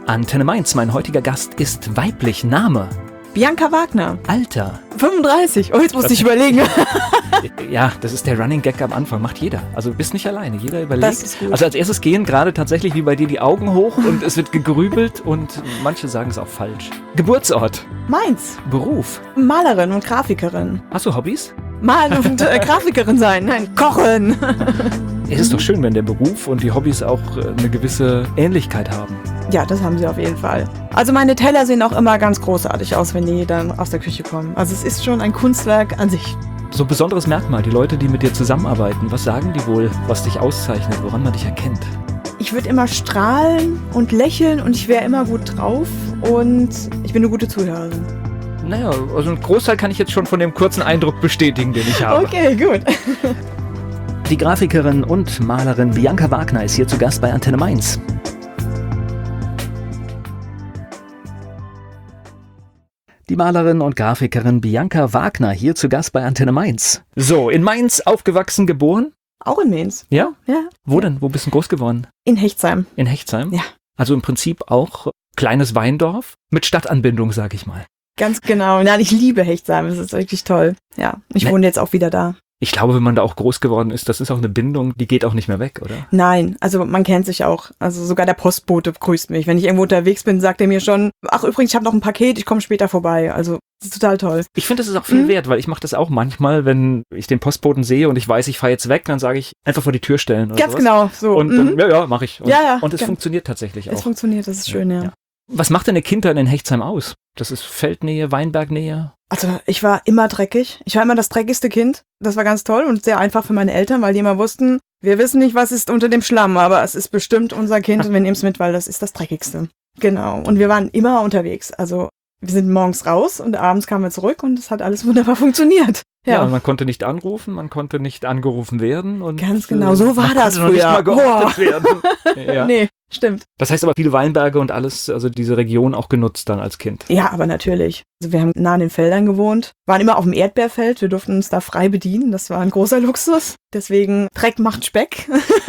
Antenne Mainz, mein heutiger Gast ist weiblich. Name? Bianca Wagner. Alter? 35. Oh, jetzt musste ich überlegen. Ja, das ist der Running Gag am Anfang. Macht jeder. Also du bist nicht alleine. Jeder überlegt. Das ist gut. Also als erstes gehen gerade tatsächlich wie bei dir die Augen hoch und es wird gegrübelt und manche sagen es auch falsch. Geburtsort? Mainz. Beruf? Malerin und Grafikerin. Hast du Hobbys? Malen und Grafikerin sein. Nein, kochen. Es ist doch schön, wenn der Beruf und die Hobbys auch eine gewisse Ähnlichkeit haben. Ja, das haben sie auf jeden Fall. Also meine Teller sehen auch immer ganz großartig aus, wenn die dann aus der Küche kommen. Also es ist schon ein Kunstwerk an sich. So ein besonderes Merkmal, die Leute, die mit dir zusammenarbeiten, was sagen die wohl, was dich auszeichnet, woran man dich erkennt? Ich würde immer strahlen und lächeln und ich wäre immer gut drauf und ich bin eine gute Zuhörerin. Naja, also einen Großteil kann ich jetzt schon von dem kurzen Eindruck bestätigen, den ich habe. Okay, gut. Die Grafikerin und Malerin Bianca Wagner ist hier zu Gast bei Antenne Mainz. Die Malerin und Grafikerin Bianca Wagner hier zu Gast bei Antenne Mainz. So, in Mainz aufgewachsen, geboren? Auch in Mainz. Ja? Ja. Wo denn? Wo bist du groß geworden? In Hechtsheim. In Hechtsheim? Ja. Also im Prinzip auch kleines Weindorf mit Stadtanbindung, sag ich mal. Ganz genau. Nein, ich liebe Hechtsheim. Es ist wirklich toll. Ja, ich wohne jetzt auch wieder da. Ich glaube, wenn man da auch groß geworden ist, das ist auch eine Bindung, die geht auch nicht mehr weg, oder? Nein, also man kennt sich auch. Also sogar der Postbote grüßt mich. Wenn ich irgendwo unterwegs bin, sagt er mir schon, ach übrigens, ich habe noch ein Paket, ich komme später vorbei. Also das ist total toll. Ich finde, das ist auch viel wert, weil ich mache das auch manchmal, wenn ich den Postboten sehe und ich weiß, ich fahre jetzt weg, dann sage ich, einfach vor die Tür stellen. Oder Ganz sowas. genau, so. Und dann, ja, mache ich. Und, Ja. Und es funktioniert tatsächlich auch. Es funktioniert, das ist schön, ja. Was macht denn eine Kindheit in Hechtsheim aus? Das ist Feldnähe, Weinbergnähe? Also ich war immer dreckig. Ich war immer das dreckigste Kind. Das war ganz toll und sehr einfach für meine Eltern, weil die immer wussten, wir wissen nicht, was ist unter dem Schlamm, aber es ist bestimmt unser Kind und wir nehmen es mit, weil das ist das Dreckigste. Genau. Und wir waren immer unterwegs. Also wir sind morgens raus und abends kamen wir zurück und es hat alles wunderbar funktioniert. Ja, und man konnte nicht anrufen, man konnte nicht angerufen werden. Und ganz genau, so war das früher. Nicht mal geortet werden. Ja. Nee, stimmt. Das heißt aber viele Weinberge und alles, also diese Region auch genutzt dann als Kind. Ja, aber natürlich. Also wir haben nah an den Feldern gewohnt, waren immer auf dem Erdbeerfeld, wir durften uns da frei bedienen, das war ein großer Luxus. Deswegen Dreck macht Speck.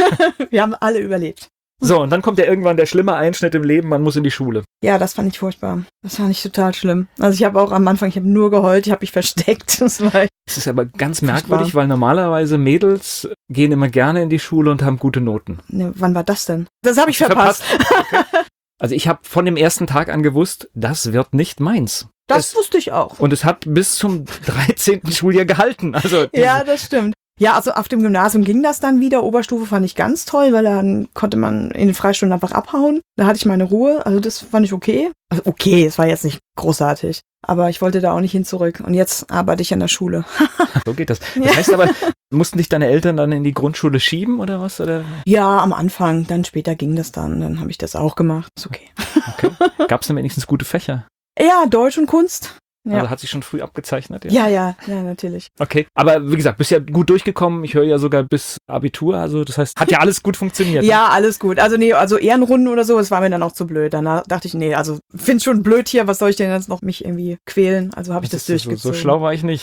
Wir haben alle überlebt. So, und dann kommt ja irgendwann der schlimme Einschnitt im Leben, man muss in die Schule. Ja, das fand ich furchtbar. Das fand ich total schlimm. Also ich habe auch am Anfang, ich habe nur geheult, ich habe mich versteckt. Das ist aber ganz merkwürdig, weil normalerweise Mädels gehen immer gerne in die Schule und haben gute Noten. Ne, wann war das denn? Das habe ich verpasst. Okay. Also ich habe von dem ersten Tag an gewusst, das wird nicht meins. Das wusste ich auch. Und es hat bis zum 13. Schuljahr gehalten. Also ja, das stimmt. Ja, also auf dem Gymnasium ging das dann wieder. Oberstufe fand ich ganz toll, weil dann konnte man in den Freistunden einfach abhauen. Da hatte ich meine Ruhe. Also das fand ich okay. Also okay, es war jetzt nicht großartig. Aber ich wollte da auch nicht hin zurück. Und jetzt arbeite ich an der Schule. So geht das. Das heißt aber, mussten dich deine Eltern dann in die Grundschule schieben oder was? Oder? Ja, am Anfang. Dann später ging das dann. Dann habe ich das auch gemacht. Ist okay. Gab es denn wenigstens gute Fächer? Ja, Deutsch und Kunst. Ja. Also hat sich schon früh abgezeichnet? Ja, natürlich. Okay, aber wie gesagt, bist ja gut durchgekommen. Ich höre ja sogar bis Abitur, also das heißt, hat ja alles gut funktioniert. Ja, alles gut. Also nee, also Ehrenrunden oder so, das war mir dann auch zu blöd. Danach dachte ich, nee, also find's schon blöd hier, was soll ich denn jetzt noch mich irgendwie quälen? Also habe ich das durchgezogen. So schlau war ich nicht.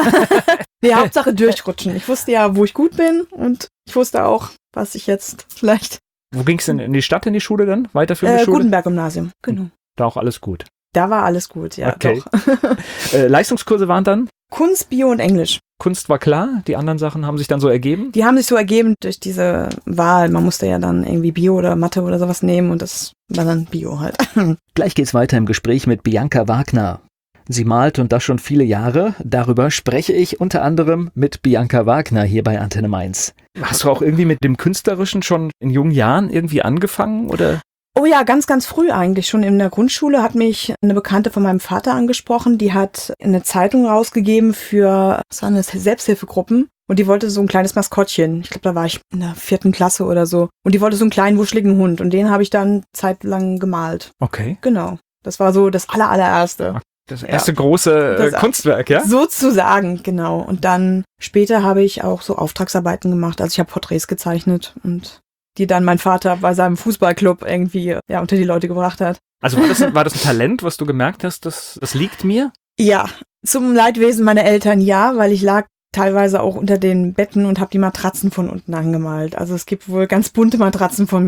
Nee, Hauptsache durchrutschen. Ich wusste ja, wo ich gut bin und ich wusste auch, was ich jetzt vielleicht... Wo ging's denn in die Stadt, in die Schule dann? Weiterführende Schule? Gutenberg-Gymnasium, genau. Da auch alles gut? Da war alles gut, ja, okay. Doch. Leistungskurse waren dann? Kunst, Bio und Englisch. Kunst war klar, die anderen Sachen haben sich dann so ergeben? Die haben sich so ergeben durch diese Wahl. Man musste ja dann irgendwie Bio oder Mathe oder sowas nehmen und das war dann Bio halt. Gleich geht's weiter im Gespräch mit Bianca Wagner. Sie malt und das schon viele Jahre. Darüber spreche ich unter anderem mit Bianca Wagner hier bei Antenne Mainz. Hast du auch irgendwie mit dem Künstlerischen schon in jungen Jahren irgendwie angefangen, oder? Oh ja, ganz, ganz früh eigentlich. Schon in der Grundschule hat mich eine Bekannte von meinem Vater angesprochen. Die hat eine Zeitung rausgegeben für, was waren das, Selbsthilfegruppen. Und die wollte so ein kleines Maskottchen. Ich glaube, da war ich in der 4. Klasse oder so. Und die wollte so einen kleinen, wuscheligen Hund. Und den habe ich dann zeitlang gemalt. Okay. Genau. Das war so das allererste. Das erste große Kunstwerk, ja? Sozusagen, genau. Und dann später habe ich auch so Auftragsarbeiten gemacht. Also ich habe Porträts gezeichnet und die dann mein Vater bei seinem Fußballclub irgendwie unter die Leute gebracht hat. Also war das ein Talent, was du gemerkt hast, das liegt mir? Ja, zum Leidwesen meiner Eltern ja, weil ich lag teilweise auch unter den Betten und habe die Matratzen von unten angemalt. Also es gibt wohl ganz bunte Matratzen von mir.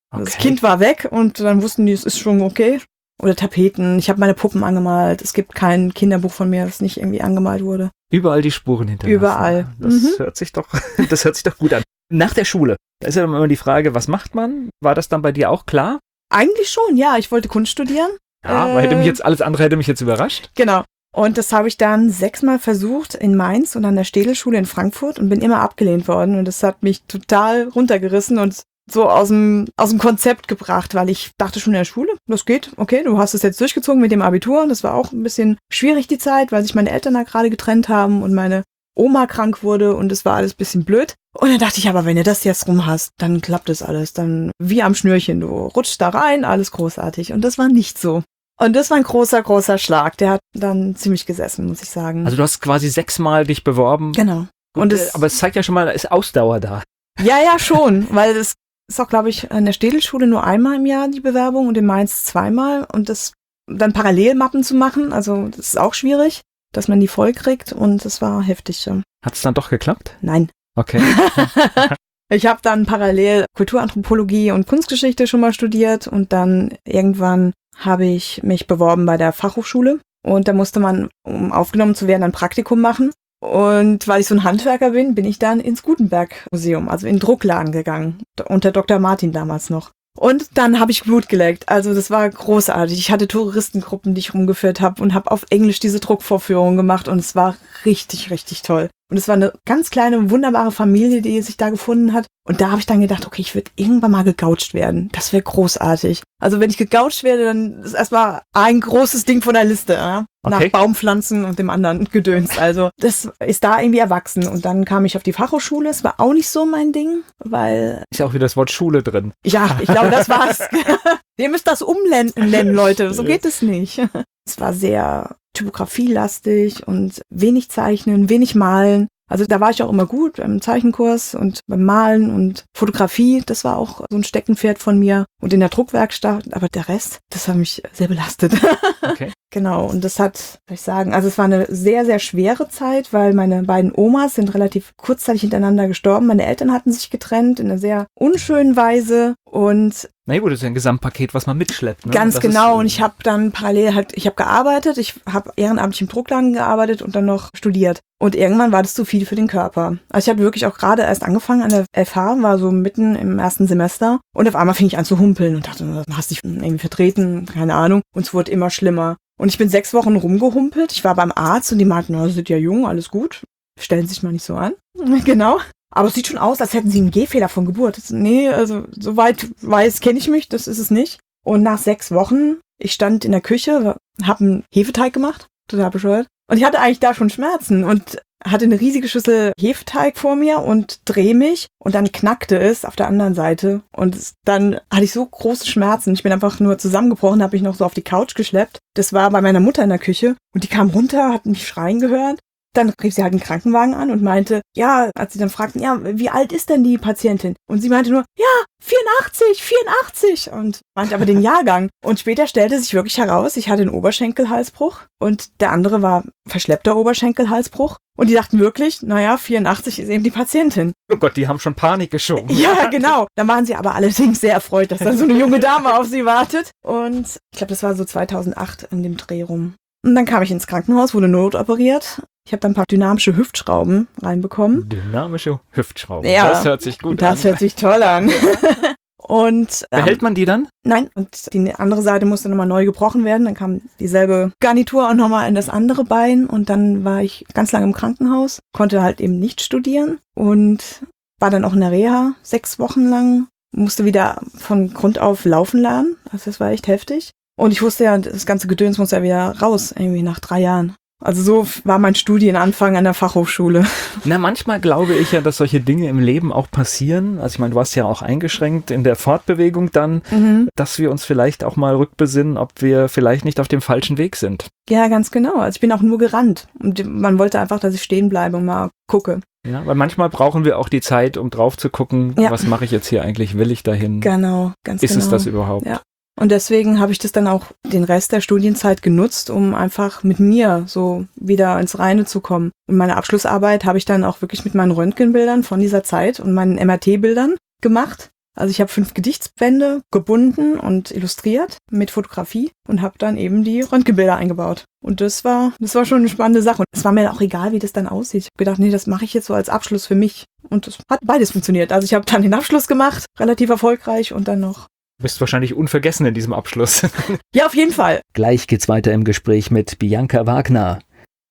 Okay. Das Kind war weg und dann wussten die, es ist schon okay. Oder Tapeten. Ich habe meine Puppen angemalt. Es gibt kein Kinderbuch von mir, das nicht irgendwie angemalt wurde. Überall die Spuren hinterlassen. Überall. Das hört sich doch gut an. Nach der Schule, da ist ja immer die Frage, was macht man? War das dann bei dir auch klar? Eigentlich schon, ja. Ich wollte Kunst studieren. Ja, alles andere hätte mich jetzt überrascht. Genau. Und das habe ich dann 6-mal versucht in Mainz und an der Städelschule in Frankfurt und bin immer abgelehnt worden. Und das hat mich total runtergerissen und so aus dem Konzept gebracht, weil ich dachte schon in der Schule, das geht, okay, du hast es jetzt durchgezogen mit dem Abitur. Das war auch ein bisschen schwierig die Zeit, weil sich meine Eltern da gerade getrennt haben und meine Oma krank wurde und es war alles ein bisschen blöd. Und dann dachte ich, aber wenn du das jetzt rum hast, dann klappt das alles. Dann wie am Schnürchen, du rutschst da rein, alles großartig. Und das war nicht so. Und das war ein großer, großer Schlag. Der hat dann ziemlich gesessen, muss ich sagen. Also du hast quasi 6-mal dich beworben. Genau. Und aber es zeigt ja schon mal, da ist Ausdauer da. Ja, schon, weil das ist auch, glaube ich, an der Städelschule nur einmal im Jahr die Bewerbung und in Mainz 2-mal. Und das dann Parallelmappen zu machen, also das ist auch schwierig, dass man die voll kriegt und das war heftig. Ja. Hat es dann doch geklappt? Nein. Okay. Ich habe dann parallel Kulturanthropologie und Kunstgeschichte schon mal studiert und dann irgendwann habe ich mich beworben bei der Fachhochschule und da musste man, um aufgenommen zu werden, ein Praktikum machen. Und weil ich so ein Handwerker bin, bin ich dann ins Gutenberg-Museum, also in den Druckladen gegangen, unter Dr. Martin damals noch. Und dann habe ich Blut geleckt. Also das war großartig. Ich hatte Touristengruppen, die ich rumgeführt habe und habe auf Englisch diese Druckvorführung gemacht und es war richtig, richtig toll. Und es war eine ganz kleine, wunderbare Familie, die sich da gefunden hat. Und da habe ich dann gedacht, okay, ich würde irgendwann mal gegoucht werden. Das wäre großartig. Also wenn ich gegoucht werde, dann ist erstmal ein großes Ding von der Liste. Ja? Okay. Nach Baumpflanzen und dem anderen Gedöns. Also das ist da irgendwie erwachsen. Und dann kam ich auf die Fachhochschule. Es war auch nicht so mein Ding, weil... Ist ja auch wieder das Wort Schule drin. Ja, ich glaube, das war's. Ihr müsst das umnennen, Leute. So geht es nicht. Es war sehr typografielastig und wenig zeichnen, wenig malen. Also da war ich auch immer gut beim Zeichenkurs und beim Malen und Fotografie. Das war auch so ein Steckenpferd von mir und in der Druckwerkstatt. Aber der Rest, das hat mich sehr belastet. Okay. Genau. Und das hat, soll ich sagen, also es war eine sehr, sehr schwere Zeit, weil meine beiden Omas sind relativ kurzzeitig hintereinander gestorben. Meine Eltern hatten sich getrennt in einer sehr unschönen Weise und na gut, das ist ja ein Gesamtpaket, was man mitschleppt. Ne? Ganz genau. Und ich habe dann parallel ich habe gearbeitet, ich habe ehrenamtlich im Druckladen gearbeitet und dann noch studiert. Und irgendwann war das zu viel für den Körper. Also ich habe wirklich auch gerade erst angefangen an der FH, war so mitten im ersten Semester. Und auf einmal fing ich an zu humpeln und dachte, hast dich irgendwie vertreten, keine Ahnung. Und es wurde immer schlimmer. Und ich bin 6 Wochen rumgehumpelt. Ich war beim Arzt und die meinten, na, Sie sind ja jung, alles gut. Stellen Sie sich mal nicht so an. Genau. Aber es sieht schon aus, als hätten sie einen Gehfehler von Geburt. Nee, also soweit kenne ich mich, das ist es nicht. Und nach 6 Wochen, ich stand in der Küche, habe einen Hefeteig gemacht, total bescheuert. Und ich hatte eigentlich da schon Schmerzen und hatte eine riesige Schüssel Hefeteig vor mir und drehe mich und dann knackte es auf der anderen Seite. Und dann hatte ich so große Schmerzen. Ich bin einfach nur zusammengebrochen, habe mich noch so auf die Couch geschleppt. Das war bei meiner Mutter in der Küche und die kam runter, hat mich schreien gehört. Dann rief sie halt einen Krankenwagen an und meinte, ja, als sie dann fragten, ja, wie alt ist denn die Patientin? Und sie meinte nur, ja, 84 und meinte aber den Jahrgang. Und später stellte sich wirklich heraus, ich hatte einen Oberschenkelhalsbruch und der andere war verschleppter Oberschenkelhalsbruch. Und die dachten wirklich, naja, 84 ist eben die Patientin. Oh Gott, die haben schon Panik geschoben. Ja, genau. Da waren sie aber allerdings sehr erfreut, dass da so eine junge Dame auf sie wartet. Und ich glaube, das war so 2008 in dem Dreh rum. Und dann kam ich ins Krankenhaus, wurde notoperiert. Ich habe dann ein paar dynamische Hüftschrauben reinbekommen. Dynamische Hüftschrauben, ja, das hört sich gut an. Das hört sich toll an. Und behält man die dann? Nein, und die andere Seite musste nochmal neu gebrochen werden. Dann kam dieselbe Garnitur auch nochmal in das andere Bein. Und dann war ich ganz lange im Krankenhaus, konnte halt eben nicht studieren und war dann auch in der Reha 6 Wochen lang. Musste wieder von Grund auf laufen lernen. Also das war echt heftig. Und ich wusste ja, das ganze Gedöns muss ja wieder raus, irgendwie nach 3 Jahren. Also so war mein Studienanfang an der Fachhochschule. Na, manchmal glaube ich ja, dass solche Dinge im Leben auch passieren. Also ich meine, du warst ja auch eingeschränkt in der Fortbewegung dann, dass wir uns vielleicht auch mal rückbesinnen, ob wir vielleicht nicht auf dem falschen Weg sind. Ja, ganz genau. Also ich bin auch nur gerannt. Und man wollte einfach, dass ich stehen bleibe und mal gucke. Ja, weil manchmal brauchen wir auch die Zeit, um drauf zu gucken, was mache ich jetzt hier eigentlich, will ich dahin? Genau, ganz genau. Ist es das überhaupt? Ja. Und deswegen habe ich das dann auch den Rest der Studienzeit genutzt, um einfach mit mir so wieder ins Reine zu kommen. Und meine Abschlussarbeit habe ich dann auch wirklich mit meinen Röntgenbildern von dieser Zeit und meinen MRT-Bildern gemacht. Also ich habe 5 Gedichtsbände gebunden und illustriert mit Fotografie und habe dann eben die Röntgenbilder eingebaut. Und das war schon eine spannende Sache. Und es war mir auch egal, wie das dann aussieht. Ich habe gedacht, nee, das mache ich jetzt so als Abschluss für mich. Und das hat beides funktioniert. Also ich habe dann den Abschluss gemacht, relativ erfolgreich und dann noch. Du bist wahrscheinlich unvergessen in diesem Abschluss. Ja, auf jeden Fall. Gleich geht's weiter im Gespräch mit Bianca Wagner.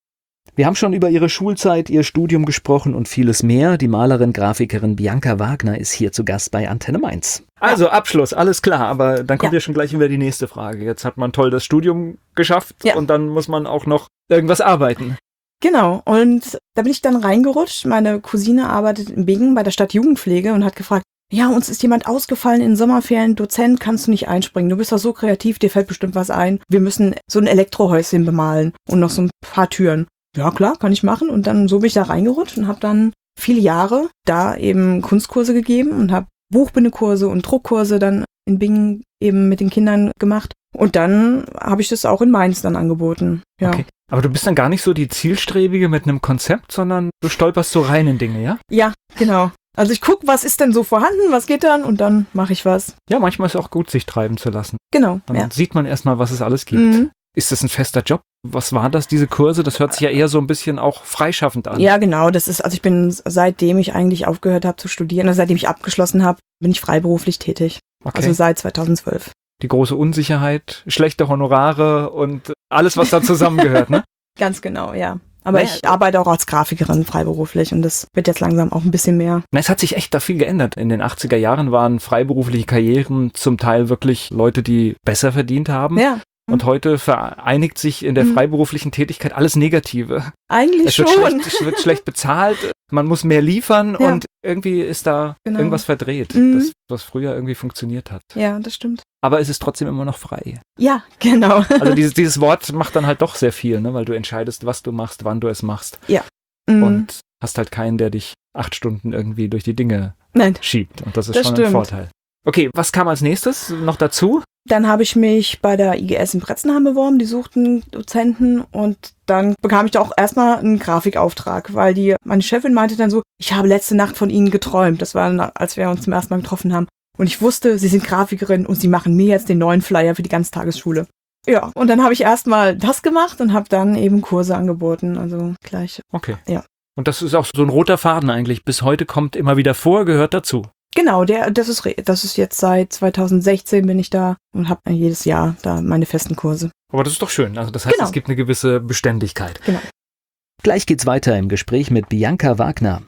Wir haben schon über ihre Schulzeit, ihr Studium gesprochen und vieles mehr. Die Malerin, Grafikerin Bianca Wagner ist hier zu Gast bei Antenne Mainz. Also Abschluss, alles klar, aber dann kommt ja schon gleich wieder die nächste Frage. Jetzt hat man toll das Studium geschafft und dann muss man auch noch irgendwas arbeiten. Genau, und da bin ich dann reingerutscht. Meine Cousine arbeitet in Bingen bei der Stadtjugendpflege und hat gefragt, ja, uns ist jemand ausgefallen in den Sommerferien, Dozent, kannst du nicht einspringen? Du bist doch so kreativ, dir fällt bestimmt was ein. Wir müssen so ein Elektrohäuschen bemalen und noch so ein paar Türen. Ja, klar, kann ich machen. Und dann so bin ich da reingerutscht und habe dann viele Jahre da eben Kunstkurse gegeben und habe Buchbindekurse und Druckkurse dann in Bingen eben mit den Kindern gemacht. Und dann habe ich das auch in Mainz dann angeboten. Ja. Okay. Aber du bist dann gar nicht so die Zielstrebige mit einem Konzept, sondern du stolperst so rein in Dinge, ja? Ja, genau. Also ich gucke, was ist denn so vorhanden, was geht dann und dann mache ich was. Ja, manchmal ist es auch gut, sich treiben zu lassen. Genau. Dann sieht man erstmal, was es alles gibt. Mhm. Ist das ein fester Job? Was war das, diese Kurse? Das hört sich ja eher so ein bisschen auch freischaffend an. Ja, genau. Also ich bin, seitdem ich eigentlich aufgehört habe zu studieren, also seitdem ich abgeschlossen habe, bin ich freiberuflich tätig. Okay. Also seit 2012. Die große Unsicherheit, schlechte Honorare und alles, was da zusammengehört, ne? Ganz genau, ja. Aber ich arbeite auch als Grafikerin freiberuflich und das wird jetzt langsam auch ein bisschen mehr. Na, es hat sich echt da viel geändert. In den 80er Jahren waren freiberufliche Karrieren zum Teil wirklich Leute, die besser verdient haben. Ja. Und heute vereinigt sich in der freiberuflichen Tätigkeit alles Negative. Eigentlich schon. Es wird schlecht bezahlt, man muss mehr liefern und irgendwie ist da irgendwas verdreht, das, was früher irgendwie funktioniert hat. Ja, das stimmt. Aber es ist trotzdem immer noch frei. Ja, genau. Also dieses Wort macht dann halt doch sehr viel, ne? Weil du entscheidest, was du machst, wann du es machst. Ja. Und hast halt keinen, der dich 8 Stunden irgendwie durch die Dinge schiebt. Und das ist schon ein Vorteil. Okay, was kam als nächstes noch dazu? Dann habe ich mich bei der IGS in Bretzenheim beworben, die suchten Dozenten und dann bekam ich da auch erstmal einen Grafikauftrag, weil meine Chefin meinte dann so, ich habe letzte Nacht von Ihnen geträumt. Das war, als wir uns zum ersten Mal getroffen haben. Und ich wusste, Sie sind Grafikerin und Sie machen mir jetzt den neuen Flyer für die Ganztagesschule. Ja, und dann habe ich erstmal das gemacht und habe dann eben Kurse angeboten, also gleich. Okay. Ja. Und das ist auch so ein roter Faden eigentlich. Bis heute kommt immer wieder vor, gehört dazu. Genau, das ist jetzt seit 2016 bin ich da und habe jedes Jahr da meine festen Kurse. Aber das ist doch schön. Also das heißt, es gibt eine gewisse Beständigkeit. Genau. Gleich geht's weiter im Gespräch mit Bianca Wagner.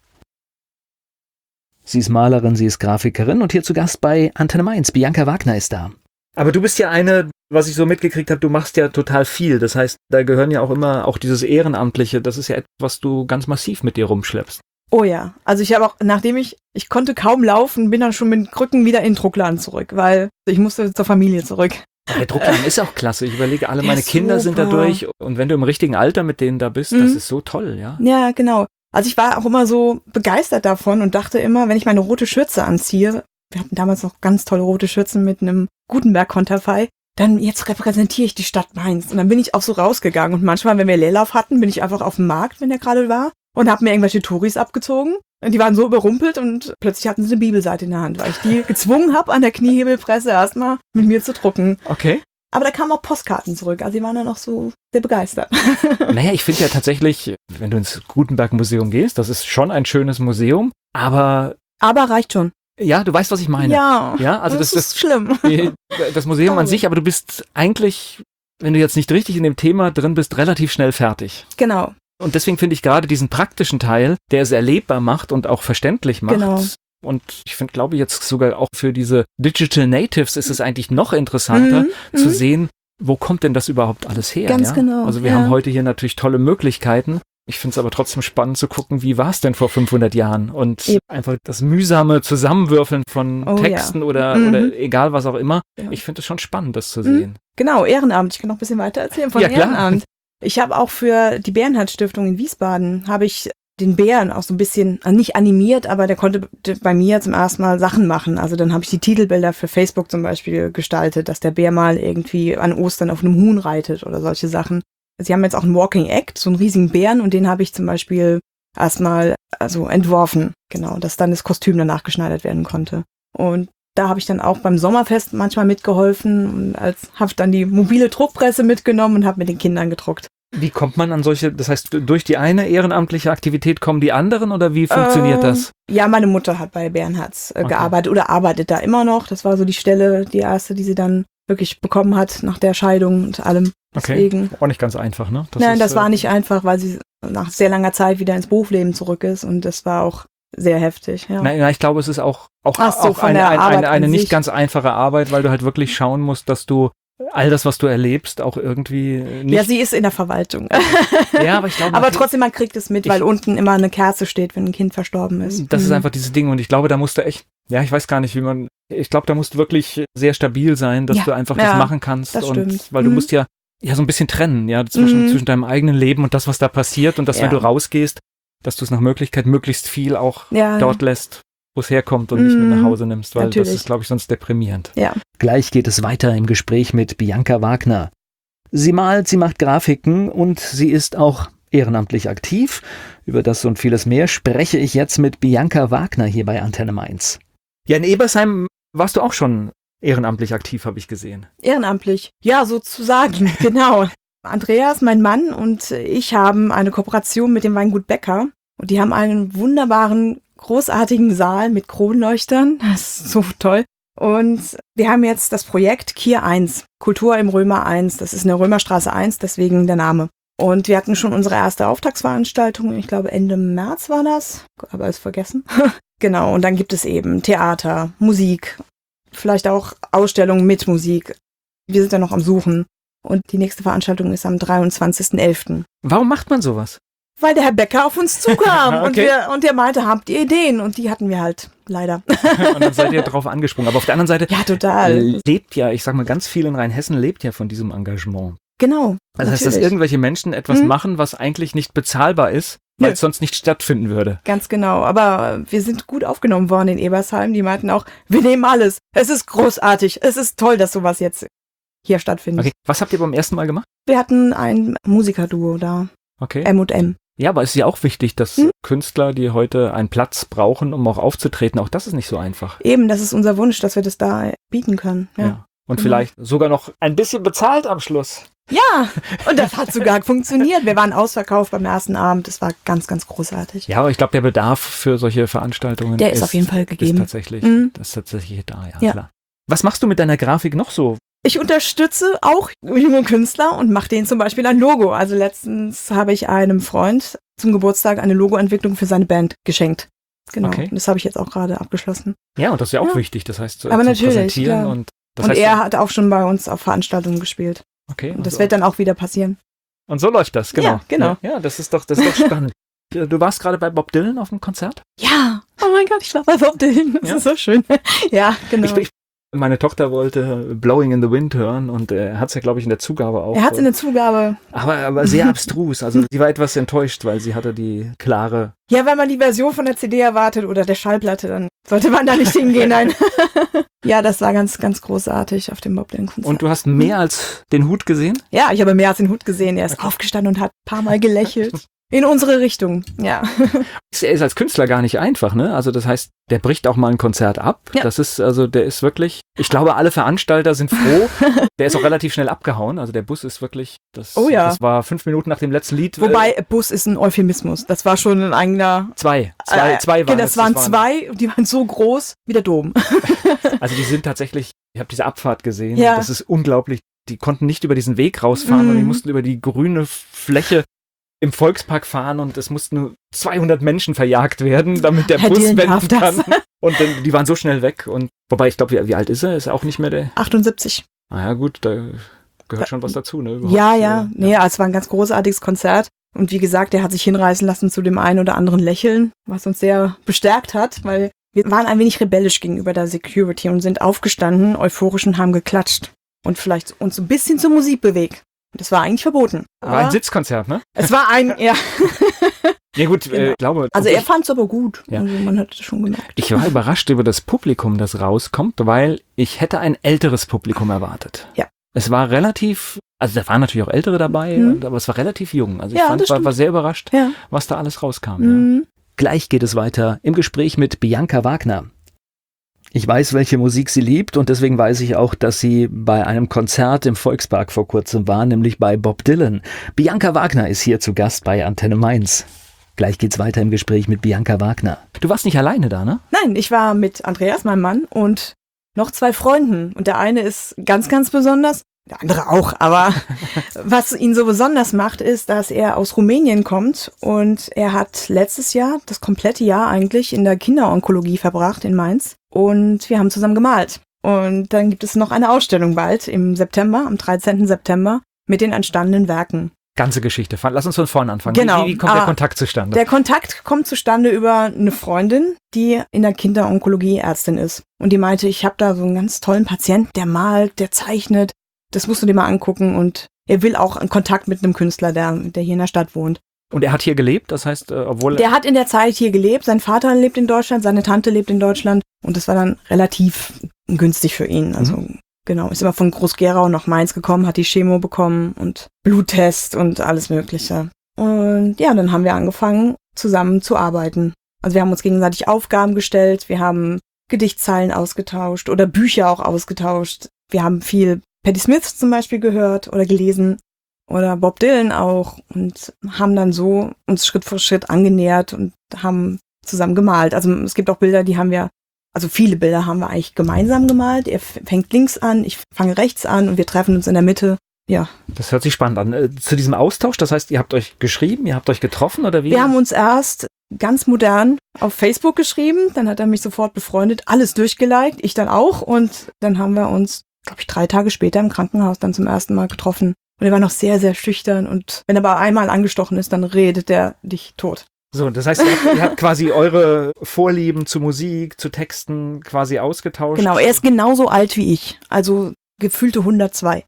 Sie ist Malerin, sie ist Grafikerin und hier zu Gast bei Antenne Mainz. Bianca Wagner ist da. Aber du bist ja eine, was ich so mitgekriegt habe, du machst ja total viel. Das heißt, da gehören ja auch immer auch dieses Ehrenamtliche. Das ist ja etwas, was du ganz massiv mit dir rumschleppst. Oh ja, also ich habe auch, nachdem ich konnte kaum laufen, bin dann schon mit Krücken wieder in den Druckladen zurück, weil ich musste zur Familie zurück. Der Druckladen ist auch klasse. Ich überlege, alle meine Kinder sind da durch und wenn du im richtigen Alter mit denen da bist, das ist so toll, ja. Ja, genau. Also ich war auch immer so begeistert davon und dachte immer, wenn ich meine rote Schürze anziehe, wir hatten damals noch ganz tolle rote Schürzen mit einem Gutenberg-Konterfei, dann jetzt repräsentiere ich die Stadt Mainz. Und dann bin ich auch so rausgegangen und manchmal, wenn wir Leerlauf hatten, bin ich einfach auf dem Markt, wenn der gerade war. Und habe mir irgendwelche Touris abgezogen. Und die waren so überrumpelt und plötzlich hatten sie eine Bibelseite in der Hand, weil ich die gezwungen habe, an der Kniehebelpresse erstmal mit mir zu drucken. Okay. Aber da kamen auch Postkarten zurück. Also die waren dann auch so sehr begeistert. Naja, ich finde ja tatsächlich, wenn du ins Gutenberg-Museum gehst, das ist schon ein schönes Museum, aber... Aber reicht schon. Ja, du weißt, was ich meine. Ja, also das ist schlimm. Das Museum an sich, aber du bist eigentlich, wenn du jetzt nicht richtig in dem Thema drin bist, relativ schnell fertig. Genau. Und deswegen finde ich gerade diesen praktischen Teil, der es erlebbar macht und auch verständlich macht. Genau. Und ich finde, glaube jetzt sogar auch für diese Digital Natives ist es eigentlich noch interessanter zu sehen, wo kommt denn das überhaupt alles her? Ganz genau. Also wir haben heute hier natürlich tolle Möglichkeiten. Ich finde es aber trotzdem spannend zu gucken, wie war es denn vor 500 Jahren? Und einfach das mühsame Zusammenwürfeln von Texten oder egal was auch immer. Ja. Ich finde es schon spannend, das zu sehen. Genau, Ehrenamt. Ich kann noch ein bisschen weiter erzählen von Ehrenamt. Ich habe auch für die Bärenhardt-Stiftung in Wiesbaden, habe ich den Bären auch so ein bisschen, also nicht animiert, aber der konnte bei mir zum ersten Mal Sachen machen. Also dann habe ich die Titelbilder für Facebook zum Beispiel gestaltet, dass der Bär mal irgendwie an Ostern auf einem Huhn reitet oder solche Sachen. Sie haben jetzt auch einen Walking Act, so einen riesigen Bären und den habe ich zum Beispiel erstmal entworfen, genau, dass dann das Kostüm danach geschneidert werden konnte. Und da habe ich dann auch beim Sommerfest manchmal mitgeholfen und habe dann die mobile Druckpresse mitgenommen und habe mit den Kindern gedruckt. Wie kommt man an solche, das heißt, durch die eine ehrenamtliche Aktivität kommen die anderen oder wie funktioniert das? Ja, meine Mutter hat bei Bernhards gearbeitet oder arbeitet da immer noch. Das war so die Stelle, die erste, die sie dann wirklich bekommen hat nach der Scheidung und allem. Deswegen. Okay, auch nicht ganz einfach, ne? Das war nicht einfach, weil sie nach sehr langer Zeit wieder ins Berufsleben zurück ist und das war auch sehr heftig. Ja. Nein, ich glaube, es ist auch von der Arbeit eine an nicht sich. ganz einfache Arbeit, weil du halt wirklich schauen musst, dass du all das, was du erlebst, auch irgendwie nicht... Ja, sie ist in der Verwaltung. Ja, aber ich glaube... Aber trotzdem, man kriegt es mit, weil unten immer eine Kerze steht, wenn ein Kind verstorben ist. Das ist einfach dieses Ding und ich glaube, da musst du echt... Ja, ich weiß gar nicht, ich glaube, da musst du wirklich sehr stabil sein, dass du einfach das machen kannst. Das stimmt. Weil du musst ja so ein bisschen trennen, ja, zwischen deinem eigenen Leben und das, was da passiert und dass, wenn du rausgehst, dass du es nach Möglichkeit möglichst viel auch dort lässt, wo es herkommt und nicht mit nach Hause nimmst, weil das ist, glaube ich, sonst deprimierend. Ja. Gleich geht es weiter im Gespräch mit Bianca Wagner. Sie malt, sie macht Grafiken und sie ist auch ehrenamtlich aktiv. Über das und vieles mehr spreche ich jetzt mit Bianca Wagner hier bei Antenne Mainz. Ja, in Ebersheim warst du auch schon ehrenamtlich aktiv, habe ich gesehen. Ehrenamtlich, ja, sozusagen, genau. Andreas, mein Mann und ich haben eine Kooperation mit dem Weingut Becker und die haben einen wunderbaren, großartigen Saal mit Kronleuchtern. Das ist so toll. Und wir haben jetzt das Projekt Kier 1, Kultur im Römer 1. Das ist in der Römerstraße 1, deswegen der Name. Und wir hatten schon unsere erste Auftragsveranstaltung, ich glaube Ende März war das, aber alles vergessen. Genau, und dann gibt es eben Theater, Musik, vielleicht auch Ausstellungen mit Musik. Wir sind ja noch am Suchen. Und die nächste Veranstaltung ist am 23.11. Warum macht man sowas? Weil der Herr Becker auf uns zukam Okay. und der meinte, habt ihr Ideen? Und die hatten wir halt, leider. Und dann seid ihr drauf angesprungen. Aber auf der anderen Seite Ja, total. lebt ja, ich sag mal, ganz viel in Rheinhessen lebt ja von diesem Engagement. Genau. Also heißt, dass irgendwelche Menschen etwas machen, was eigentlich nicht bezahlbar ist, weil es sonst nicht stattfinden würde. Ganz genau. Aber wir sind gut aufgenommen worden in Ebersheim. Die meinten auch, wir nehmen alles. Es ist großartig. Es ist toll, dass sowas jetzt hier stattfindet. Okay. Was habt ihr beim ersten Mal gemacht? Wir hatten ein Musikerduo da. Okay. M&M. Ja, aber es ist ja auch wichtig, dass Künstler, die heute einen Platz brauchen, um auch aufzutreten, auch das ist nicht so einfach. Eben, das ist unser Wunsch, dass wir das da bieten können. Ja. Und vielleicht sogar noch ein bisschen bezahlt am Schluss. Ja, und das hat sogar funktioniert. Wir waren ausverkauft beim ersten Abend. Das war ganz, ganz großartig. Ja, aber ich glaube, der Bedarf für solche Veranstaltungen Der ist auf jeden Fall gegeben. Ist tatsächlich da, Ja. Klar. Was machst du mit deiner Grafik noch so? Ich unterstütze auch junge Künstler und mache denen zum Beispiel ein Logo. Also letztens habe ich einem Freund zum Geburtstag eine Logoentwicklung für seine Band geschenkt. Genau, Okay. Und das habe ich jetzt auch gerade abgeschlossen. Ja, und das ist ja auch wichtig. Das heißt, Aber zum natürlich, Präsentieren klar. und das Und heißt, er hat auch schon bei uns auf Veranstaltungen gespielt. okay, Und das wird dann auch wieder passieren. und so läuft das, genau. Ja, genau. Ja, das ist doch spannend. Du warst gerade bei Bob Dylan auf dem Konzert? Ja, oh mein Gott, ich war bei Bob Dylan. Das Ja? ist so schön. Ja, genau. Meine Tochter wollte Blowing in the Wind hören und er hat es ja, glaube ich, in der Zugabe auch. Er hat es in der Zugabe. Aber sehr abstrus. Also sie war etwas enttäuscht, weil sie hatte die klare... Ja, wenn man die Version von der CD erwartet oder der Schallplatte, dann sollte man da nicht hingehen. Nein. Ja, das war ganz, ganz großartig auf dem Bob Dylan-Konzert. Und du hast mehr als den Hut gesehen? Ja, ich habe mehr als den Hut gesehen. Er ist aufgestanden und hat ein paar Mal gelächelt. In unsere Richtung, ja. Er ist als Künstler gar nicht einfach, ne? Also das heißt, der bricht auch mal ein Konzert ab. Ja. Das ist, also der ist wirklich, ich glaube, alle Veranstalter sind froh. Der ist auch relativ schnell abgehauen. Also der Bus ist wirklich, das war 5 Minuten nach dem letzten Lied. Wobei, Bus ist ein Euphemismus. Das war schon ein eigener... Zwei waren das waren zwei, und die waren so groß wie der Dom. Also die sind tatsächlich, ich habe diese Abfahrt gesehen. Ja. Das ist unglaublich. Die konnten nicht über diesen Weg rausfahren und die mussten über die grüne Fläche im Volkspark fahren und es mussten nur 200 Menschen verjagt werden, damit der Herr Bus Dylan wenden darf das. kann. Und dann, die waren so schnell weg. Und wobei, ich glaube, wie alt ist er? Ist er auch nicht mehr der? 78. Naja, gut, da gehört schon was dazu, ne? Überhaupt. Ja. Nee, es war ein ganz großartiges Konzert. Und wie gesagt, er hat sich hinreißen lassen zu dem einen oder anderen Lächeln, was uns sehr bestärkt hat, weil wir waren ein wenig rebellisch gegenüber der Security und sind aufgestanden, euphorisch und haben geklatscht. Und vielleicht uns ein bisschen zur Musik bewegt. Das war eigentlich verboten. War ein Sitzkonzert, ne? Es war ja. Ja gut, Genau. ich glaube... Also er fand es aber gut. Ja. Also man hat es schon gemerkt. Ich war überrascht über das Publikum, das rauskommt, weil ich hätte ein älteres Publikum erwartet. Ja. Es war relativ, also da waren natürlich auch Ältere dabei, aber es war relativ jung. Also ich Ja, das war sehr überrascht, Ja. was da alles rauskam. Mhm. Ja. Gleich geht es weiter im Gespräch mit Bianca Wagner. Ich weiß, welche Musik sie liebt und deswegen weiß ich auch, dass sie bei einem Konzert im Volkspark vor kurzem war, nämlich bei Bob Dylan. Bianca Wagner ist hier zu Gast bei Antenne Mainz. Gleich geht's weiter im Gespräch mit Bianca Wagner. Du warst nicht alleine da, ne? Nein, ich war mit Andreas, meinem Mann, und noch 2 Freunden. Und der eine ist ganz, ganz besonders. Der andere auch, aber was ihn so besonders macht, ist, dass er aus Rumänien kommt und er hat letztes Jahr, das komplette Jahr eigentlich, in der Kinderonkologie verbracht in Mainz und wir haben zusammen gemalt. Und dann gibt es noch eine Ausstellung bald im September, am 13. September, mit den entstandenen Werken. Ganze Geschichte. Lass uns von vorne anfangen. Genau. Wie kommt der Kontakt zustande? Der Kontakt kommt zustande über eine Freundin, die in der Kinderonkologie Ärztin ist. Und die meinte, ich habe da so einen ganz tollen Patienten, der malt, der zeichnet. Das musst du dir mal angucken. Und er will auch einen Kontakt mit einem Künstler, der hier in der Stadt wohnt. Und er hat hier gelebt? Das heißt, obwohl... Der hat in der Zeit hier gelebt. Sein Vater lebt in Deutschland, seine Tante lebt in Deutschland. Und das war dann relativ günstig für ihn. Also genau, ist immer von Groß-Gerau nach Mainz gekommen, hat die Chemo bekommen und Bluttest und alles Mögliche. Und ja, dann haben wir angefangen, zusammen zu arbeiten. Also wir haben uns gegenseitig Aufgaben gestellt, wir haben Gedichtzeilen ausgetauscht oder Bücher auch ausgetauscht. Wir haben viel Patti Smith zum Beispiel gehört oder gelesen oder Bob Dylan auch und haben dann so uns Schritt für Schritt angenähert und haben zusammen gemalt. Also es gibt auch Bilder, also viele Bilder haben wir eigentlich gemeinsam gemalt. Er fängt links an, ich fange rechts an und wir treffen uns in der Mitte. Ja. Das hört sich spannend an. Zu diesem Austausch, das heißt, ihr habt euch geschrieben, ihr habt euch getroffen oder wie? Wir haben uns erst ganz modern auf Facebook geschrieben, dann hat er mich sofort befreundet, alles durchgeliked, ich dann auch und dann haben wir uns, glaube ich, 3 Tage später im Krankenhaus dann zum ersten Mal getroffen. Und er war noch sehr, sehr schüchtern und wenn er aber einmal angestochen ist, dann redet er dich tot. So, das heißt, ihr habt quasi eure Vorlieben zu Musik, zu Texten quasi ausgetauscht. Genau, er ist genauso alt wie ich, also gefühlte 102.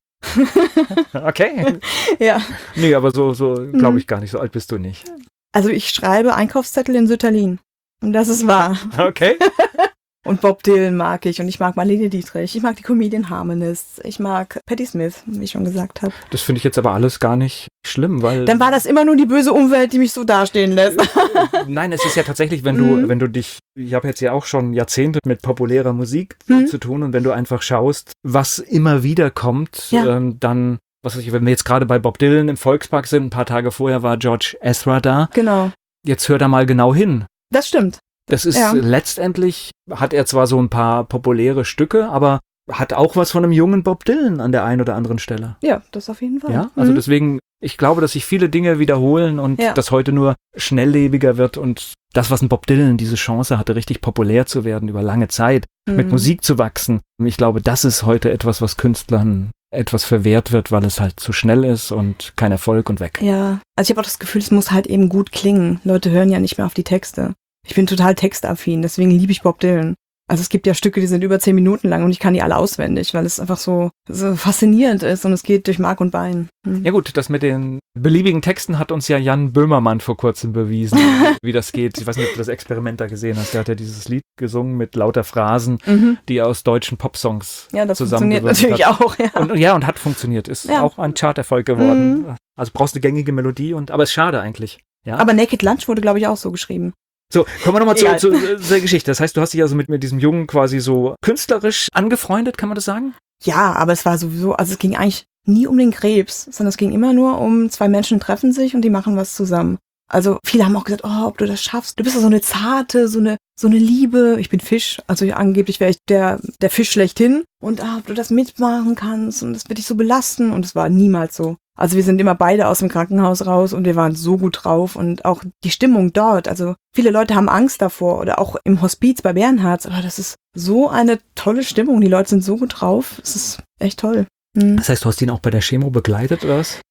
Okay. Ja. Nee, aber so glaube ich gar nicht, so alt bist du nicht. Also ich schreibe Einkaufszettel in Sütterlin. Und das ist wahr. Okay. Und Bob Dylan mag ich und ich mag Marlene Dietrich, ich mag die Comedian Harmonists, ich mag Patti Smith, wie ich schon gesagt habe. Das finde ich jetzt aber alles gar nicht schlimm, weil... Dann war das immer nur die böse Umwelt, die mich so dastehen lässt. Nein, es ist ja tatsächlich, wenn du dich, ich habe jetzt ja auch schon Jahrzehnte mit populärer Musik zu tun und wenn du einfach schaust, was immer wieder kommt, dann, was weiß ich, wenn wir jetzt gerade bei Bob Dylan im Volkspark sind, ein paar Tage vorher war George Ezra da. Genau. Jetzt hör da mal genau hin. Das stimmt. Das ist letztendlich, hat er zwar so ein paar populäre Stücke, aber hat auch was von einem jungen Bob Dylan an der einen oder anderen Stelle. Ja, das auf jeden Fall. Ja, also deswegen, ich glaube, dass sich viele Dinge wiederholen und das heute nur schnelllebiger wird und das, was ein Bob Dylan diese Chance hatte, richtig populär zu werden über lange Zeit, mit Musik zu wachsen. Ich glaube, das ist heute etwas, was Künstlern etwas verwehrt wird, weil es halt zu schnell ist und kein Erfolg und weg. Ja, also ich habe auch das Gefühl, es muss halt eben gut klingen. Leute hören ja nicht mehr auf die Texte. Ich bin total textaffin, deswegen liebe ich Bob Dylan. Also es gibt ja Stücke, die sind über 10 Minuten lang und ich kann die alle auswendig, weil es einfach so faszinierend ist und es geht durch Mark und Bein. Ja gut, das mit den beliebigen Texten hat uns ja Jan Böhmermann vor kurzem bewiesen, wie das geht. Ich weiß nicht, ob du das Experiment da gesehen hast. Der hat ja dieses Lied gesungen mit lauter Phrasen, die er aus deutschen Popsongs ja, das zusammengewürzt funktioniert hat. natürlich auch, ja. Und hat funktioniert. Ist auch ein Charterfolg geworden. Also brauchst eine gängige Melodie, aber ist schade eigentlich. Ja? Aber Naked Lunch wurde, glaube ich, auch so geschrieben. So, kommen wir nochmal zu der Geschichte. Das heißt, du hast dich also mit diesem Jungen quasi so künstlerisch angefreundet, kann man das sagen? Ja, aber es war sowieso, also es ging eigentlich nie um den Krebs, sondern es ging immer nur um 2 Menschen treffen sich und die machen was zusammen. Also viele haben auch gesagt, oh, ob du das schaffst. Du bist ja so eine zarte, so eine Liebe. Ich bin Fisch, also angeblich wäre ich der Fisch schlechthin. Und ob du das mitmachen kannst und das wird dich so belasten. Und es war niemals so. Also wir sind immer beide aus dem Krankenhaus raus und wir waren so gut drauf und auch die Stimmung dort. Also viele Leute haben Angst davor oder auch im Hospiz bei Bernhards. Aber das ist so eine tolle Stimmung. Die Leute sind so gut drauf. Es ist echt toll. Das heißt, du hast ihn auch bei der Chemo begleitet oder was?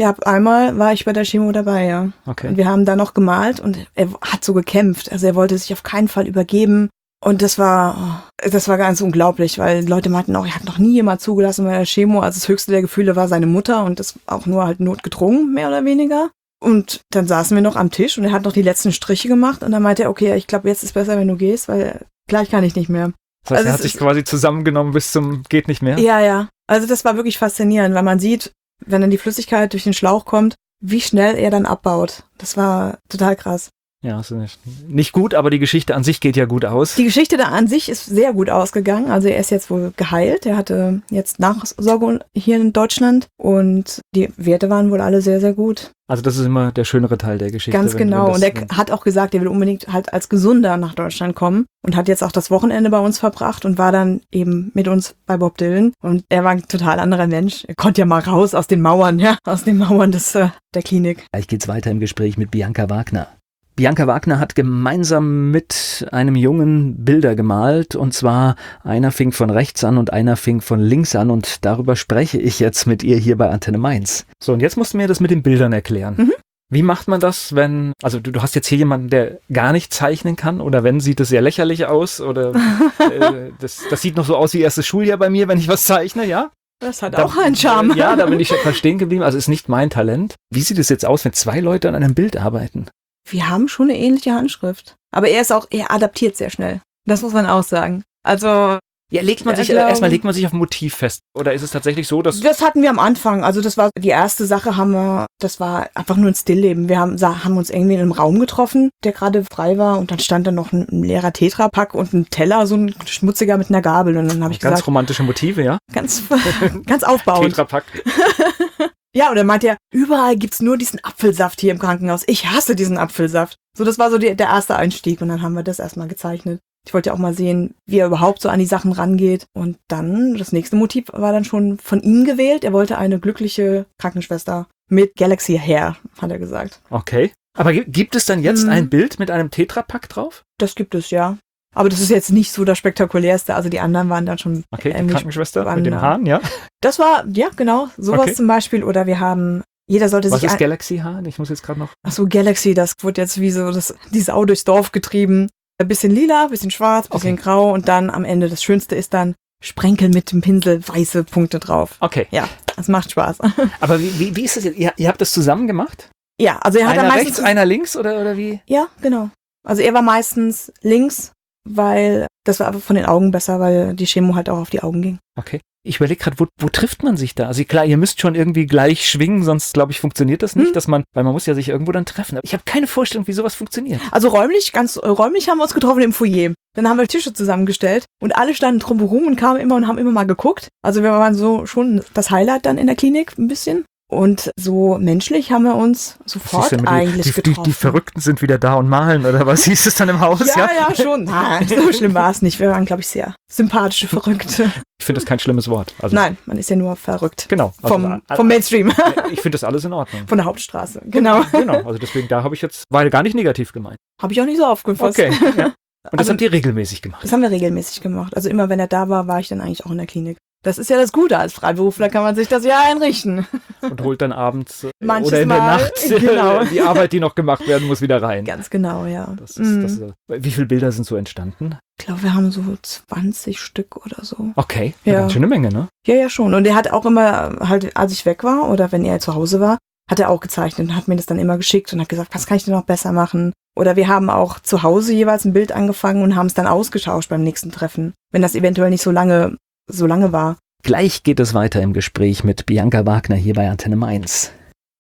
War ich bei der Chemo dabei, ja. Okay. Und wir haben da noch gemalt und er hat so gekämpft. Also er wollte sich auf keinen Fall übergeben. Und das war ganz unglaublich, weil Leute meinten auch, er hat noch nie jemand zugelassen bei der Chemo. Also das höchste der Gefühle war seine Mutter und das auch nur halt notgedrungen, mehr oder weniger. Und dann saßen wir noch am Tisch und er hat noch die letzten Striche gemacht und dann meinte er, okay, ich glaube, jetzt ist besser, wenn du gehst, weil gleich kann ich nicht mehr. Das heißt, er hat sich quasi zusammengenommen bis zum geht nicht mehr? Ja. Also das war wirklich faszinierend, weil man sieht, wenn dann die Flüssigkeit durch den Schlauch kommt, wie schnell er dann abbaut. Das war total krass. Ja, ist nicht gut, aber die Geschichte an sich geht ja gut aus. Die Geschichte da an sich ist sehr gut ausgegangen. Also er ist jetzt wohl geheilt. Er hatte jetzt Nachsorge hier in Deutschland und die Werte waren wohl alle sehr, sehr gut. Also das ist immer der schönere Teil der Geschichte. Ganz genau. Und er hat auch gesagt, er will unbedingt halt als Gesunder nach Deutschland kommen und hat jetzt auch das Wochenende bei uns verbracht und war dann eben mit uns bei Bob Dylan. Und er war ein total anderer Mensch. Er konnte ja mal raus aus den Mauern, aus den Mauern der Klinik. Gleich geht's weiter im Gespräch mit Bianca Wagner. Bianca Wagner hat gemeinsam mit einem Jungen Bilder gemalt, und zwar einer fing von rechts an und einer fing von links an, und darüber spreche ich jetzt mit ihr hier bei Antenne Mainz. So, und jetzt musst du mir das mit den Bildern erklären. Mhm. Wie macht man das, wenn, also du hast jetzt hier jemanden, der gar nicht zeichnen kann, oder wenn, sieht es sehr lächerlich aus, oder das sieht noch so aus wie erstes Schuljahr bei mir, wenn ich was zeichne, ja? Das hat auch einen Charme. Ja, da bin ich stehen geblieben, also ist nicht mein Talent. Wie sieht es jetzt aus, wenn 2 Leute an einem Bild arbeiten? Wir haben schon eine ähnliche Handschrift. Aber er adaptiert sehr schnell. Das muss man auch sagen. Also. Ja, legt man sich auf ein Motiv fest? Oder ist es tatsächlich so, dass... Das hatten wir am Anfang. Also das war die erste Sache, das war einfach nur ein Stillleben. Wir haben uns irgendwie in einem Raum getroffen, der gerade frei war, und dann stand da noch ein leerer Tetrapack und ein Teller, so ein schmutziger mit einer Gabel, und dann habe ich gesagt... Ganz romantische Motive, ja? Ganz aufbauend. Tetrapack. Ja, oder meint er, überall gibt's nur diesen Apfelsaft hier im Krankenhaus. Ich hasse diesen Apfelsaft. So, das war so der erste Einstieg, und dann haben wir das erstmal gezeichnet. Ich wollte ja auch mal sehen, wie er überhaupt so an die Sachen rangeht. Und dann, das nächste Motiv war dann schon von ihm gewählt. Er wollte eine glückliche Krankenschwester mit Galaxy Hair, hat er gesagt. Okay. Aber gibt es dann jetzt ein Bild mit einem Tetrapack drauf? Das gibt es, ja. Aber das ist jetzt nicht so das Spektakulärste. Also die anderen waren dann schon... Okay, die Krankenschwester mit dem Hahn, ja? Das war, ja, genau, sowas zum Beispiel. Oder wir haben... Jeder sollte Was ist Galaxy Hahn? Ich muss jetzt gerade noch... Ach so, Galaxy, das wurde jetzt wie so die Sau durchs Dorf getrieben. Ein bisschen lila, ein bisschen schwarz, ein bisschen grau, und dann am Ende, das Schönste ist dann, sprenkeln mit dem Pinsel weiße Punkte drauf. Okay. Ja, das macht Spaß. Aber wie ist das jetzt? Ihr habt das zusammen gemacht? Ja, also er hat einer rechts, einer links, oder wie? Ja, genau. Also er war meistens links, weil das war aber von den Augen besser, weil die Chemo halt auch auf die Augen ging. Okay. Ich überlege gerade, wo trifft man sich da? Also klar, ihr müsst schon irgendwie gleich schwingen, sonst, glaube ich, funktioniert das nicht, weil man muss ja sich irgendwo dann treffen. Aber ich habe keine Vorstellung, wie sowas funktioniert. Also ganz räumlich haben wir uns getroffen im Foyer. Dann haben wir Tische zusammengestellt und alle standen drumherum und kamen immer und haben immer mal geguckt. Also wir waren so schon das Highlight dann in der Klinik ein bisschen. Und so menschlich haben wir uns sofort eigentlich getroffen. Die Verrückten sind wieder da und malen, oder was hieß es dann im Haus? Ja, schon. Nein, so schlimm war es nicht. Wir waren, glaube ich, sehr sympathische Verrückte. Ich finde das kein schlimmes Wort. Also, nein, man ist ja nur verrückt. Genau. Also, vom Mainstream. Ich finde das alles in Ordnung. Von der Hauptstraße, genau. Genau, also deswegen, war gar nicht negativ gemeint. Habe ich auch nicht so aufgefasst. Okay, ja. Und das habt ihr regelmäßig gemacht? Das haben wir regelmäßig gemacht. Also immer, wenn er da war, war ich dann eigentlich auch in der Klinik. Das ist ja das Gute, als Freiberufler kann man sich das ja einrichten. Und holt dann abends Manches oder in der Mal, Nacht genau. Die Arbeit, die noch gemacht werden muss, wieder rein. Ganz genau, ja. Wie viele Bilder sind so entstanden? Ich glaube, wir haben so 20 Stück oder so. Okay, ja. Ganz schöne Menge, ne? Ja, schon. Und er hat auch immer, halt, als ich weg war oder wenn er zu Hause war, hat er auch gezeichnet und hat mir das dann immer geschickt und hat gesagt, was kann ich denn noch besser machen? Oder wir haben auch zu Hause jeweils ein Bild angefangen und haben es dann ausgetauscht beim nächsten Treffen, wenn das eventuell nicht so lange war. Gleich geht es weiter im Gespräch mit Bianca Wagner hier bei Antenne Mainz.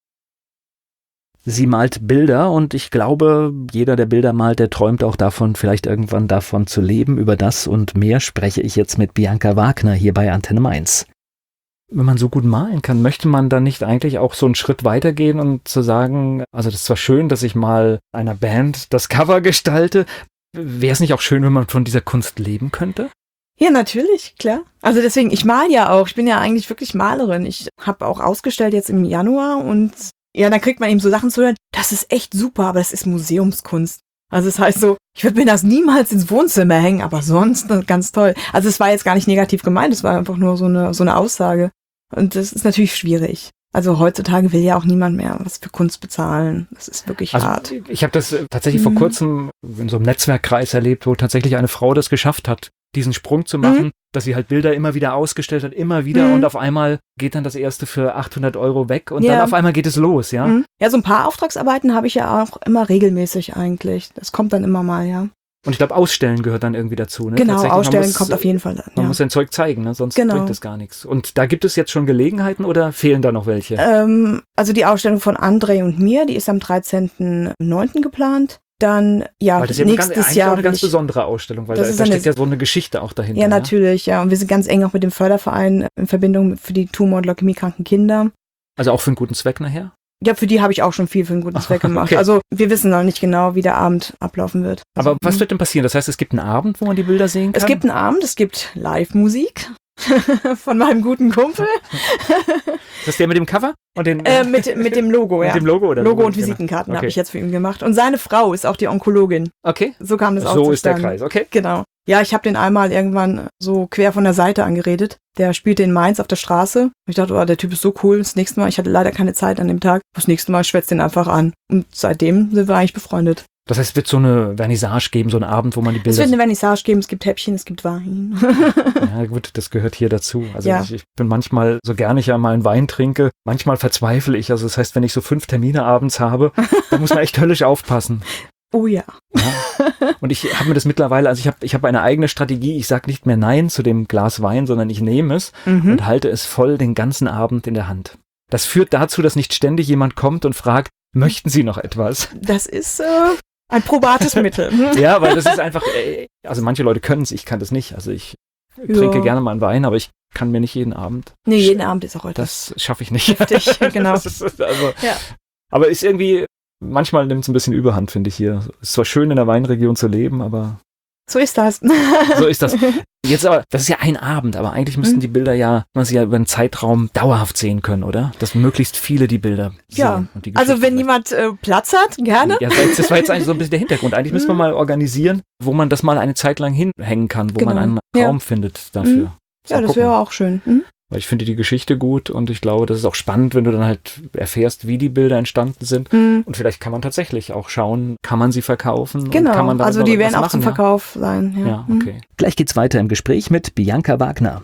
Sie malt Bilder und ich glaube, jeder, der Bilder malt, der träumt auch davon, vielleicht irgendwann davon zu leben. Über das und mehr spreche ich jetzt mit Bianca Wagner hier bei Antenne Mainz. Wenn man so gut malen kann, möchte man dann nicht eigentlich auch so einen Schritt weitergehen und zu sagen, also das ist zwar schön, dass ich mal einer Band das Cover gestalte, wäre es nicht auch schön, wenn man von dieser Kunst leben könnte? Ja, natürlich, klar. Also deswegen, ich male ja auch. Ich bin ja eigentlich wirklich Malerin. Ich habe auch ausgestellt jetzt im Januar und ja, dann kriegt man eben so Sachen zu hören. Das ist echt super, aber das ist Museumskunst. Also das heißt so, ich würde mir das niemals ins Wohnzimmer hängen, aber sonst ganz toll. Also es war jetzt gar nicht negativ gemeint, es war einfach nur so eine Aussage. Und das ist natürlich schwierig. Also heutzutage will ja auch niemand mehr was für Kunst bezahlen. Das ist wirklich hart. Ich habe das tatsächlich vor kurzem in so einem Netzwerkkreis erlebt, wo tatsächlich eine Frau das geschafft hat, diesen Sprung zu machen, dass sie halt Bilder immer wieder ausgestellt hat, immer wieder und auf einmal geht dann das erste für 800 € weg und dann auf einmal geht es los, ja? Ja, so ein paar Auftragsarbeiten habe ich ja auch immer regelmäßig eigentlich. Das kommt dann immer mal, ja. Und ich glaube, Ausstellen gehört dann irgendwie dazu, ne? Genau, Ausstellen kommt auf jeden Fall dann, Man muss sein Zeug zeigen, ne? Sonst bringt es gar nichts. Und da gibt es jetzt schon Gelegenheiten oder fehlen da noch welche? Also die Ausstellung von André und mir, die ist am 13.09. geplant. dann, ja, weil das ist ja nächstes Jahr. auch eine ganz besondere Ausstellung, weil da steckt ja so eine Geschichte auch dahinter. Ja, natürlich, ja. Und wir sind ganz eng auch mit dem Förderverein in Verbindung für die Tumor- und leukämiekranken Kinder. Also auch für einen guten Zweck nachher? Ja, für die habe ich auch schon viel für einen guten Zweck gemacht. Okay. Also wir wissen noch nicht genau, wie der Abend ablaufen wird. Aber was wird denn passieren? Das heißt, es gibt einen Abend, wo man die Bilder sehen kann? Es gibt einen Abend, es gibt Live-Musik von meinem guten Kumpel. Das ist der mit dem Cover? Und den, mit dem Logo, ja. Mit dem Logo oder Logo und genau. Visitenkarten Okay. habe ich jetzt für ihn gemacht. Und seine Frau ist auch die Onkologin. Okay. So kam das auch So zustande. ist der Kreis, okay. Genau. Ja, ich habe den einmal irgendwann so quer von der Seite angeredet. Der spielte in Mainz auf der Straße. Ich dachte, oh, der Typ ist so cool. Das nächste Mal, ich hatte leider keine Zeit an dem Tag. Das nächste Mal schwätzt den einfach an. Und seitdem sind wir eigentlich befreundet. Das heißt, es wird so eine Vernissage geben, so einen Abend, wo man die Bilder... Es wird eine Vernissage geben, es gibt Häppchen, es gibt Wein. Ja gut, das gehört hier dazu. Also Ja. ich bin manchmal, so gerne ich ja mal einen Wein trinke, manchmal verzweifle ich. Also das heißt, wenn ich so 5 Termine abends habe, dann muss man echt höllisch aufpassen. Oh ja. Ja. Und ich habe mir das mittlerweile, also ich habe eine eigene Strategie. Ich sage nicht mehr Nein zu dem Glas Wein, sondern ich nehme es und halte es voll den ganzen Abend in der Hand. Das führt dazu, dass nicht ständig jemand kommt und fragt, möchten Sie noch etwas? Das ist ein probates Mittel. Ja, weil das ist einfach, also manche Leute können es, ich kann das nicht. Also ich trinke gerne mal einen Wein, aber ich kann mir nicht jeden Abend. Nee, jeden Abend ist auch heute. Das schaffe ich nicht. Heftig, genau. Das ist also, Ja. Aber ist irgendwie, manchmal nimmt es ein bisschen Überhand, finde ich hier. Ist zwar schön in der Weinregion zu leben, aber So ist das. so ist das. Jetzt aber, das ist ja ein Abend, aber eigentlich müssten die Bilder ja, man sie ja über einen Zeitraum dauerhaft sehen können, oder? Dass möglichst viele die Bilder Ja, sehen. Und die also Geschichte wenn jemand Platz hat, gerne. Ja, das war jetzt eigentlich so ein bisschen der Hintergrund. Eigentlich müssen wir mal organisieren, wo man das mal eine Zeit lang hinhängen kann, wo Genau. man einen Ja. Raum findet dafür. Ja, Mal das gucken. wäre auch schön. Weil ich finde die Geschichte gut und ich glaube, das ist auch spannend, wenn du dann halt erfährst, wie die Bilder entstanden sind. Und vielleicht kann man tatsächlich auch schauen, kann man sie verkaufen? Genau, Und kann man also darüber die werden was auch zum machen, Verkauf sein. Ja, okay. Gleich geht's weiter im Gespräch mit Bianca Wagner.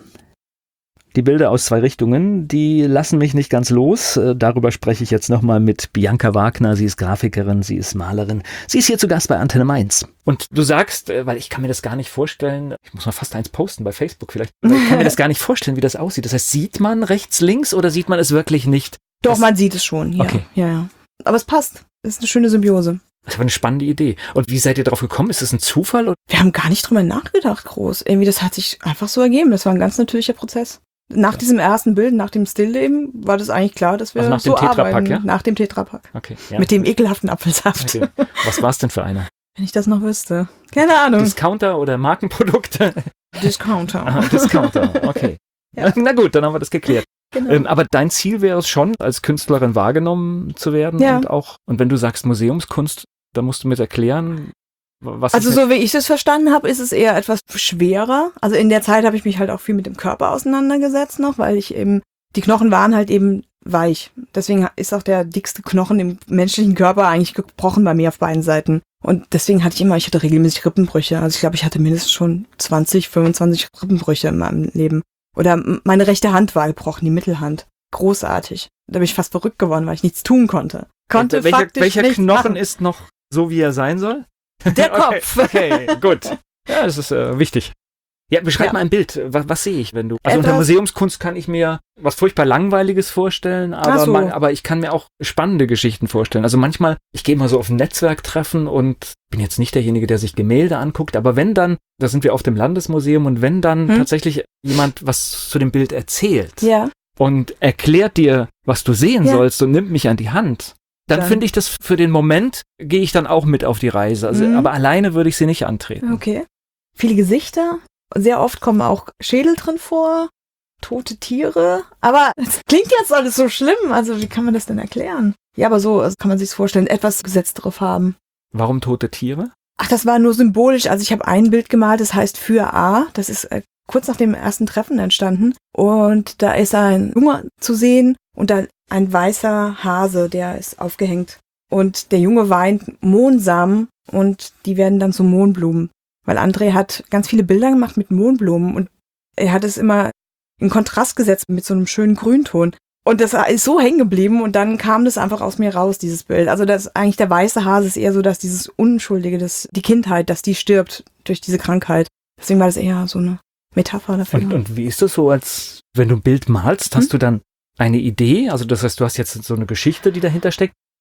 Die Bilder aus 2 Richtungen, die lassen mich nicht ganz los. Darüber spreche ich jetzt nochmal mit Bianca Wagner. Sie ist Grafikerin, sie ist Malerin. Sie ist hier zu Gast bei Antenne Mainz. Und du sagst, weil ich kann mir das gar nicht vorstellen, ich muss mal fast eins posten bei Facebook vielleicht, weil ich kann mir das gar nicht vorstellen, wie das aussieht. Das heißt, sieht man rechts, links oder sieht man es wirklich nicht? Doch, man sieht es schon. Ja. Okay. Ja. Aber es passt. Es ist eine schöne Symbiose. Das ist aber eine spannende Idee. Und wie seid ihr drauf gekommen? Ist das ein Zufall? Wir haben gar nicht drüber nachgedacht, groß. Irgendwie, das hat sich einfach so ergeben. Das war ein ganz natürlicher Prozess. Nach diesem ersten Bild, nach dem Stillleben, war das eigentlich klar, dass wir Also nach so dem Tetrapack, arbeiten. ja? Nach dem Tetrapack. Okay. Ja. Mit dem ekelhaften Apfelsaft. Okay. Was war es denn für einer? Wenn ich das noch wüsste. Keine Ahnung. Discounter oder Markenprodukte? Discounter. Aha, Discounter, okay. Ja. Na gut, dann haben wir das geklärt. Genau. Aber dein Ziel wäre es schon, als Künstlerin wahrgenommen zu werden Ja. und wenn du sagst Museumskunst, da musst du mir erklären, was Also ist so wie ich es verstanden habe, ist es eher etwas schwerer. Also in der Zeit habe ich mich halt auch viel mit dem Körper auseinandergesetzt noch, weil ich eben, die Knochen waren halt eben weich. Deswegen ist auch der dickste Knochen im menschlichen Körper eigentlich gebrochen bei mir auf beiden Seiten. Und deswegen ich hatte regelmäßig Rippenbrüche. Also ich glaube, ich hatte mindestens schon 20, 25 Rippenbrüche in meinem Leben. Oder meine rechte Hand war gebrochen, die Mittelhand. Großartig. Da bin ich fast verrückt geworden, weil ich nichts tun konnte. welcher nichts Knochen machen. ist noch so, wie er sein soll? Der Okay, Kopf. Okay, gut. Ja, das ist wichtig. Ja, beschreib Ja. mal ein Bild. Was sehe ich, wenn du... Also unter Etwas- Museumskunst kann ich mir was furchtbar Langweiliges vorstellen, Ach aber, so. aber ich kann mir auch spannende Geschichten vorstellen. Also manchmal, ich gehe mal so auf ein Netzwerktreffen und bin jetzt nicht derjenige, der sich Gemälde anguckt, aber wenn dann, da sind wir auf dem Landesmuseum und wenn dann tatsächlich jemand was zu dem Bild erzählt Ja. und erklärt dir, was du sehen Ja. sollst und nimmt mich an die Hand, dann finde ich das für den Moment, gehe ich dann auch mit auf die Reise. Also, aber alleine würde ich sie nicht antreten. Okay. Viele Gesichter. Sehr oft kommen auch Schädel drin vor, tote Tiere. Aber es klingt jetzt alles so schlimm. Also wie kann man das denn erklären? Ja, aber so kann man sich vorstellen. Etwas gesetztere Farben. Warum tote Tiere? Ach, das war nur symbolisch. Also ich habe ein Bild gemalt, das heißt Für A. Das ist kurz nach dem ersten Treffen entstanden. Und da ist ein Junge zu sehen und da ein weißer Hase, der ist aufgehängt. Und der Junge weint Mohnsamen und die werden dann zu Mohnblumen. Weil André hat ganz viele Bilder gemacht mit Mohnblumen und er hat es immer in Kontrast gesetzt mit so einem schönen Grünton. Und das ist so hängen geblieben und dann kam das einfach aus mir raus, dieses Bild. Also das eigentlich der weiße Hase ist eher so, dass dieses Unschuldige, die Kindheit, dass die stirbt durch diese Krankheit. Deswegen war das eher so eine Metapher dafür. Und wie ist das so, als wenn du ein Bild malst, hast du dann eine Idee? Also das heißt, du hast jetzt so eine Geschichte, die dahinter steckt.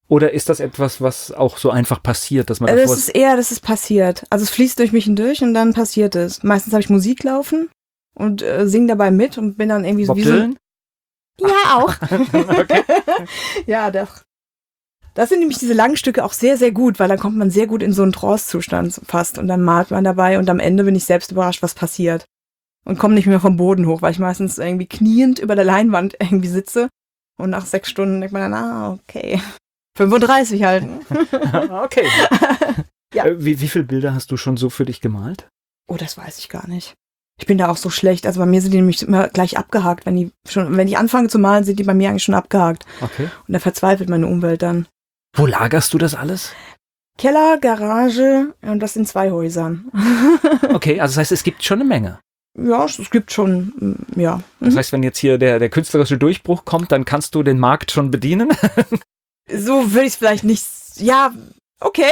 Oder ist das etwas, was auch so einfach passiert, dass man das ist passiert. Also es fließt durch mich hindurch und dann passiert es. Meistens habe ich Musik laufen und singe dabei mit und bin dann irgendwie Bob wie Dylan? so... Ja, auch. Okay. Ja, doch. Das sind nämlich diese langen Stücke auch sehr, sehr gut, weil dann kommt man sehr gut in so einen Trance-Zustand fast und dann malt man dabei und am Ende bin ich selbst überrascht, was passiert. Und komme nicht mehr vom Boden hoch, weil ich meistens irgendwie kniend über der Leinwand irgendwie sitze und nach 6 Stunden denkt man dann, okay, 35 halt. Okay. Ja. Wie viele Bilder hast du schon so für dich gemalt? Oh, das weiß ich gar nicht. Ich bin da auch so schlecht. Also bei mir sind die nämlich immer gleich abgehakt. Wenn ich anfange zu malen, sind die bei mir eigentlich schon abgehakt. Okay. Und da verzweifelt meine Umwelt dann. Wo lagerst du das alles? Keller, Garage und das in 2 Häusern. Okay, also das heißt, es gibt schon eine Menge. Ja, es gibt schon, ja. Das heißt, wenn jetzt hier der künstlerische Durchbruch kommt, dann kannst du den Markt schon bedienen? So würde ich es vielleicht nicht, ja, okay.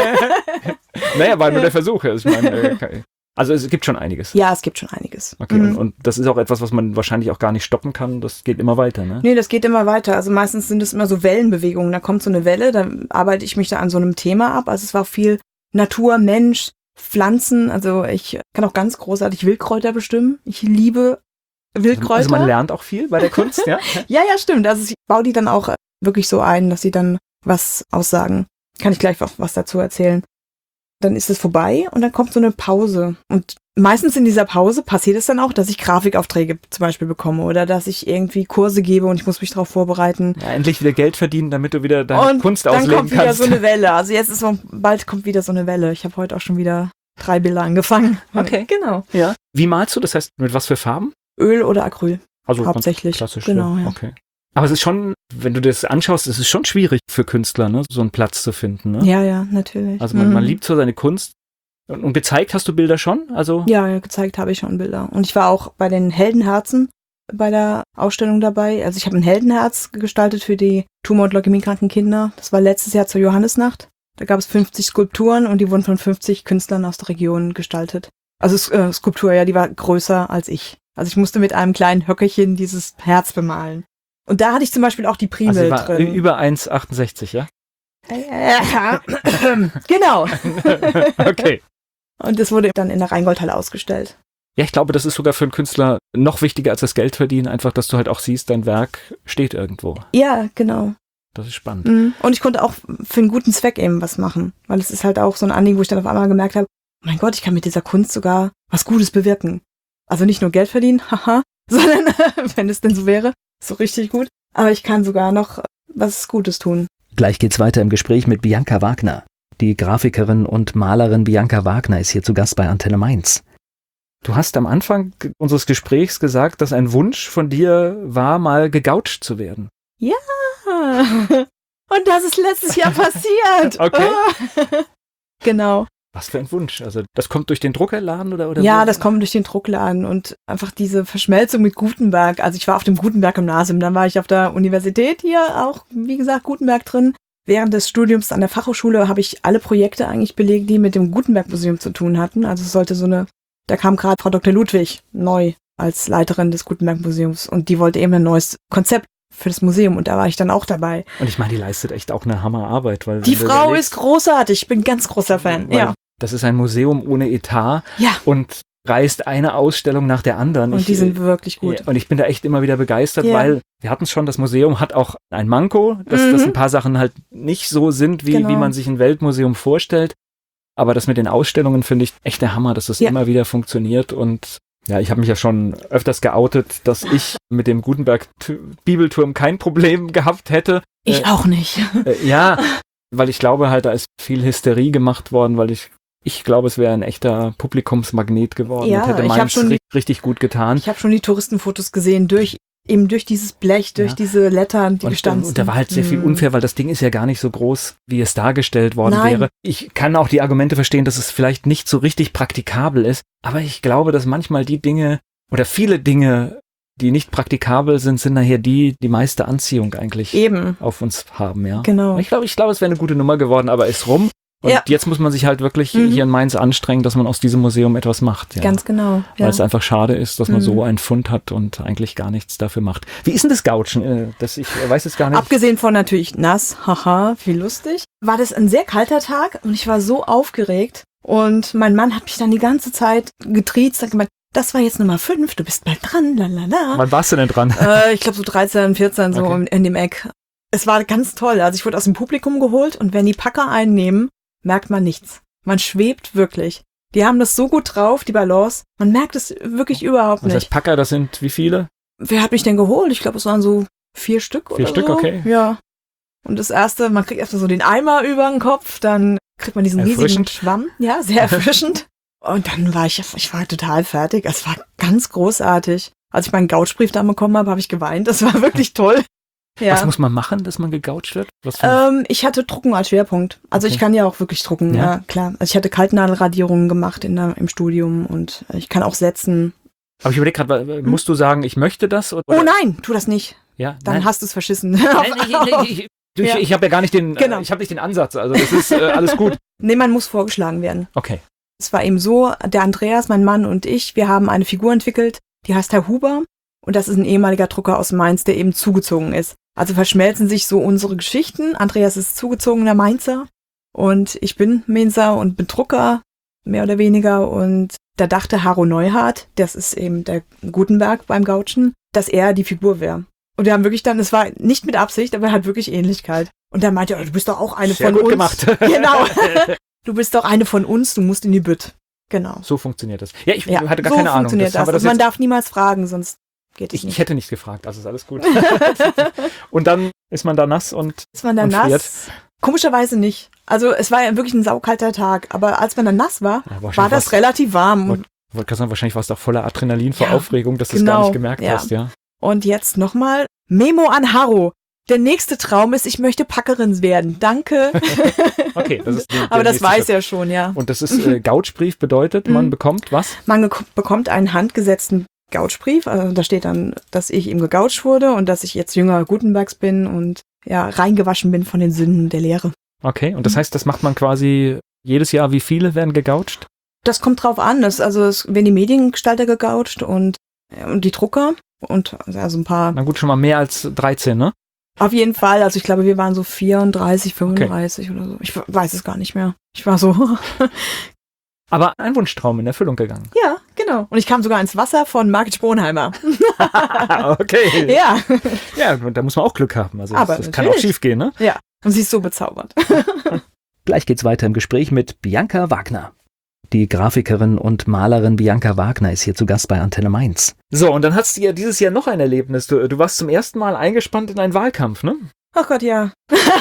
Naja, war nur der Versuch. Ich meine, okay. Also es gibt schon einiges. Ja, es gibt schon einiges. Okay, und das ist auch etwas, was man wahrscheinlich auch gar nicht stoppen kann. Das geht immer weiter, ne? Nee, das geht immer weiter. Also meistens sind es immer so Wellenbewegungen. Da kommt so eine Welle, dann arbeite ich mich da an so einem Thema ab. Also es war viel Natur, Mensch, Pflanzen. Also ich kann auch ganz großartig Wildkräuter bestimmen. Ich liebe Wildkräuter. Also man lernt auch viel bei der Kunst, ja? Ja, stimmt. Also ich baue die dann auch wirklich so ein, dass sie dann was aussagen. Kann ich gleich was dazu erzählen. Dann ist es vorbei und dann kommt so eine Pause. Und meistens in dieser Pause passiert es dann auch, dass ich Grafikaufträge zum Beispiel bekomme oder dass ich irgendwie Kurse gebe und ich muss mich darauf vorbereiten. Ja, endlich wieder Geld verdienen, damit du wieder deine Kunst ausleben kannst. Und dann kommt wieder so eine Welle. Also jetzt ist bald kommt wieder so eine Welle. Ich habe heute auch schon wieder 3 Bilder angefangen. Okay. Genau. Ja. Wie malst du? Das heißt, mit was für Farben? Öl oder Acryl. Also hauptsächlich. Klassisch. Genau, ja. Okay. Aber es ist schon, wenn du das anschaust, es ist schon schwierig für Künstler, ne, so einen Platz zu finden. Ne? Ja, natürlich. Also man liebt so seine Kunst. Und gezeigt hast du Bilder schon? Also ja, gezeigt habe ich schon Bilder. Und ich war auch bei den Heldenherzen bei der Ausstellung dabei. Also ich habe ein Heldenherz gestaltet für die Tumor- und Leukämiekranken Kinder. Das war letztes Jahr zur Johannisnacht. Da gab es 50 Skulpturen und die wurden von 50 Künstlern aus der Region gestaltet. Also Skulptur, ja, die war größer als ich. Also ich musste mit einem kleinen Höckerchen dieses Herz bemalen. Und da hatte ich zum Beispiel auch die Primel also drin. Über 1,68, ja? Genau. Okay. Und das wurde dann in der Rheingoldhalle ausgestellt. Ja, ich glaube, das ist sogar für einen Künstler noch wichtiger als das Geld verdienen. Einfach, dass du halt auch siehst, dein Werk steht irgendwo. Ja, genau. Das ist spannend. Und ich konnte auch für einen guten Zweck eben was machen. Weil es ist halt auch so ein Anliegen, wo ich dann auf einmal gemerkt habe, oh mein Gott, ich kann mit dieser Kunst sogar was Gutes bewirken. Also nicht nur Geld verdienen, haha, sondern, wenn es denn so wäre, so richtig gut. Aber ich kann sogar noch was Gutes tun. Gleich geht's weiter im Gespräch mit Bianca Wagner. Die Grafikerin und Malerin Bianca Wagner ist hier zu Gast bei Antenne Mainz. Du hast am Anfang unseres Gesprächs gesagt, dass ein Wunsch von dir war, mal gegoucht zu werden. Ja, und das ist letztes Jahr passiert. Okay. Genau. Was für ein Wunsch? Also das kommt durch den Druckerladen oder? Ja, wo? das kommt durch den Druckladen und einfach diese Verschmelzung mit Gutenberg. Also ich war auf dem Gutenberg-Gymnasium, dann war ich auf der Universität hier auch, wie gesagt, Gutenberg drin. Während des Studiums an der Fachhochschule habe ich alle Projekte eigentlich belegt, die mit dem Gutenberg-Museum zu tun hatten. Also es sollte da kam gerade Frau Dr. Ludwig neu als Leiterin des Gutenberg-Museums und die wollte eben ein neues Konzept für das Museum und da war ich dann auch dabei. Und ich meine, die leistet echt auch eine Hammerarbeit. Weil die Frau ist großartig, ich bin ganz großer Fan, ja. Das ist ein Museum ohne Etat und reißt eine Ausstellung nach der anderen. Und die sind wirklich gut. Und ich bin da echt immer wieder begeistert, weil wir hatten es schon, das Museum hat auch ein Manko, dass ein paar Sachen halt nicht so sind, wie man sich ein Weltmuseum vorstellt. Aber das mit den Ausstellungen finde ich echt der Hammer, dass das immer wieder funktioniert. Und ja, ich habe mich ja schon öfters geoutet, dass ich mit dem Gutenberg-Bibelturm kein Problem gehabt hätte. Ich auch nicht. Ja, weil ich glaube halt, da ist viel Hysterie gemacht worden, weil ich glaube, es wäre ein echter Publikumsmagnet geworden. Ja, und hätte Mainz richtig gut getan. Ich habe schon die Touristenfotos gesehen, durch dieses Blech, durch diese Lettern, die gestanden sind. Und da war halt sehr viel unfair, weil das Ding ist ja gar nicht so groß, wie es dargestellt worden wäre. Ich kann auch die Argumente verstehen, dass es vielleicht nicht so richtig praktikabel ist, aber ich glaube, dass manchmal die Dinge oder viele Dinge, die nicht praktikabel sind nachher die meiste Anziehung eigentlich auf uns haben, ja. Genau. Ich glaube, es wäre eine gute Nummer geworden, aber ist rum. Und jetzt muss man sich halt wirklich hier in Mainz anstrengen, dass man aus diesem Museum etwas macht. Ja. Ganz genau. Ja. Weil es einfach schade ist, dass man so einen Fund hat und eigentlich gar nichts dafür macht. Wie ist denn das Gautschen? Ich weiß jetzt gar nicht. Abgesehen von natürlich nass, haha, wie lustig, war das ein sehr kalter Tag und ich war so aufgeregt. Und mein Mann hat mich dann die ganze Zeit getriezt, hat gemeint, das war jetzt Nummer 5, du bist bald dran, lalala. Wann warst du denn dran? Ich glaube so 13, 14, so in dem Eck. Es war ganz toll. Also ich wurde aus dem Publikum geholt und wenn die Packer einnehmen, merkt man nichts. Man schwebt wirklich. Die haben das so gut drauf, die Balance. Man merkt es wirklich überhaupt nicht. Das heißt, Packer, das sind wie viele? Wer hat mich denn geholt? Ich glaube, es waren so 4 Stück oder so. 4 Stück, okay. Ja. Und das erste, man kriegt erstmal so den Eimer über den Kopf, dann kriegt man diesen riesigen Schwamm. Ja, sehr erfrischend. Und dann war ich war total fertig. Es war ganz großartig. Als ich meinen Gautschbrief da bekommen habe ich geweint. Das war wirklich toll. Ja. Was muss man machen, dass man gegoucht wird? Ich hatte Drucken als Schwerpunkt. Also ich kann ja auch wirklich drucken, ja klar. Also ich hatte Kaltnadelradierungen gemacht im Studium und ich kann auch setzen. Aber ich überlege gerade, musst du sagen, ich möchte das? Oder? Oh nein, tu das nicht. Ja, dann hast du es verschissen. Ich habe ja gar nicht den, ich habe nicht den Ansatz, also das ist alles gut. Nee, man muss vorgeschlagen werden. Okay. Es war eben so, der Andreas, mein Mann und ich, wir haben eine Figur entwickelt, die heißt Herr Huber und das ist ein ehemaliger Drucker aus Mainz, der eben zugezogen ist. Also verschmelzen sich so unsere Geschichten. Andreas ist zugezogener Mainzer und ich bin Mainzer und bin Drucker, mehr oder weniger. Und da dachte Haro Neuhardt, das ist eben der Gutenberg beim Gautschen, dass er die Figur wäre. Und wir haben wirklich dann, es war nicht mit Absicht, aber er hat wirklich Ähnlichkeit. Und dann meinte er, du bist doch auch eine von uns. Sehr gut gemacht. Genau. Du bist doch eine von uns, du musst in die Bütt. Genau. So funktioniert das. Ja, ich hatte gar keine Ahnung. So funktioniert das. Man darf niemals fragen, sonst geht es nicht. Ich hätte nicht gefragt, also ist alles gut. Und dann ist man da nass und ist man da nass? Komischerweise nicht. Also es war ja wirklich ein saukalter Tag, aber als man dann nass war, war das relativ warm. Wollte gerade sagen, wahrscheinlich warst du auch voller Adrenalin vor Aufregung, dass du es gar nicht gemerkt hast, ja. Und jetzt nochmal Memo an Haro. Der nächste Traum ist, ich möchte Packerin werden. Danke. Okay, das ist aber das weiß er schon, ja. Und das ist Gautschbrief bedeutet, man bekommt was? Man bekommt einen handgesetzten Gautschbrief. Also da steht dann, dass ich ihm gegoucht wurde und dass ich jetzt Jünger Gutenbergs bin und reingewaschen bin von den Sünden der Lehre. Okay, und das heißt, das macht man quasi jedes Jahr. Wie viele werden gegoucht? Das kommt drauf an. Es werden die Mediengestalter gegoucht und die Drucker und also ein paar. Na gut, schon mal mehr als 13, ne? Auf jeden Fall. Also ich glaube, wir waren so 34, 35 oder so. Ich weiß es gar nicht mehr. Ich war so. Aber ein Wunschtraum in Erfüllung gegangen. Ja, genau. Und ich kam sogar ins Wasser von Margit Sponheimer. Okay. Ja. Ja, da muss man auch Glück haben. Also aber das kann auch schief gehen, ne? Ja. Und sie ist so bezaubert. Gleich geht's weiter im Gespräch mit Bianca Wagner. Die Grafikerin und Malerin Bianca Wagner ist hier zu Gast bei Antenne Mainz. So, und dann hattest du ja dieses Jahr noch ein Erlebnis. Du warst zum ersten Mal eingespannt in einen Wahlkampf, ne? Ach Gott, ja.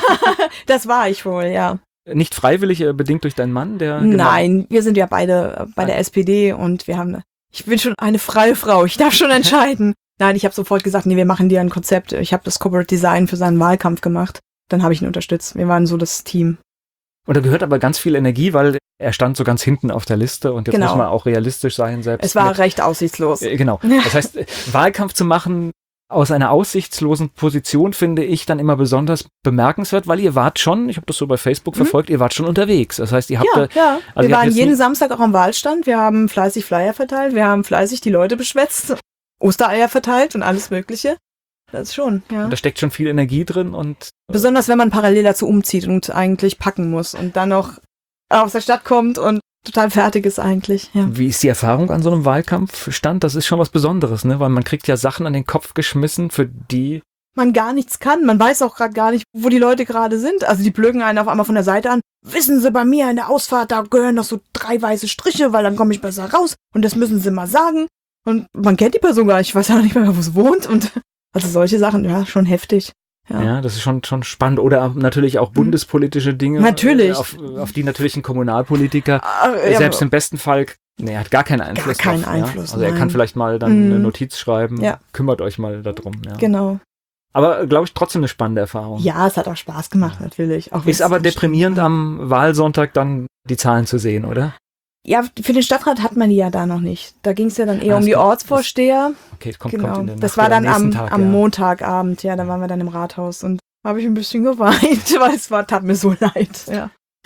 Das war ich wohl, ja. Nicht freiwillig, bedingt durch deinen Mann? Nein, wir sind ja beide bei der SPD und ich bin schon eine freie Frau, ich darf schon entscheiden. Nein, ich habe sofort gesagt, nee, wir machen dir ein Konzept. Ich habe das Corporate Design für seinen Wahlkampf gemacht. Dann habe ich ihn unterstützt. Wir waren so das Team. Und da gehört aber ganz viel Energie, weil er stand so ganz hinten auf der Liste und jetzt muss man auch realistisch sein selbst. Es war recht aussichtslos. Genau. Das heißt, Wahlkampf zu machen aus einer aussichtslosen Position finde ich dann immer besonders bemerkenswert, weil ihr wart schon, ich habe das so bei Facebook verfolgt, ihr wart schon unterwegs. Das heißt, ihr habt wir waren jeden Samstag auch am Wahlstand, wir haben fleißig Flyer verteilt, wir haben fleißig die Leute beschwätzt, Ostereier verteilt und alles Mögliche. Das schon, ja. Und da steckt schon viel Energie drin und besonders wenn man parallel dazu umzieht und eigentlich packen muss und dann noch aus der Stadt kommt und total fertig ist eigentlich, ja. Wie ist die Erfahrung an so einem Wahlkampfstand? Das ist schon was Besonderes, ne? Weil man kriegt ja Sachen an den Kopf geschmissen, für die man gar nichts kann. Man weiß auch gerade gar nicht, wo die Leute gerade sind. Also die blöken einen auf einmal von der Seite an. Wissen Sie, bei mir in der Ausfahrt, da gehören noch so 3 weiße Striche, weil dann komme ich besser raus. Und das müssen Sie mal sagen. Und man kennt die Person gar nicht. Ich weiß ja nicht mehr, wo sie wohnt. Und also solche Sachen, ja, schon heftig. Ja, das ist schon spannend. Oder natürlich auch bundespolitische Dinge. Natürlich. Auf die natürlich ein Kommunalpolitiker selbst im besten Fall, er hat gar keinen Einfluss. Gar keinen Einfluss. Also er kann vielleicht mal dann eine Notiz schreiben. Ja. Kümmert euch mal darum. Ja. Genau. Aber, glaube ich, trotzdem eine spannende Erfahrung. Ja, es hat auch Spaß gemacht, natürlich. Auch ist aber deprimierend am Wahlsonntag dann die Zahlen zu sehen, oder? Ja, für den Stadtrat hat man die ja da noch nicht. Da ging es ja dann eher um die Ortsvorsteher. Okay, kommt genau. in den Das war dann Tag, am Montagabend, da waren wir dann im Rathaus und habe ich ein bisschen geweint, weil tat mir so leid, ja.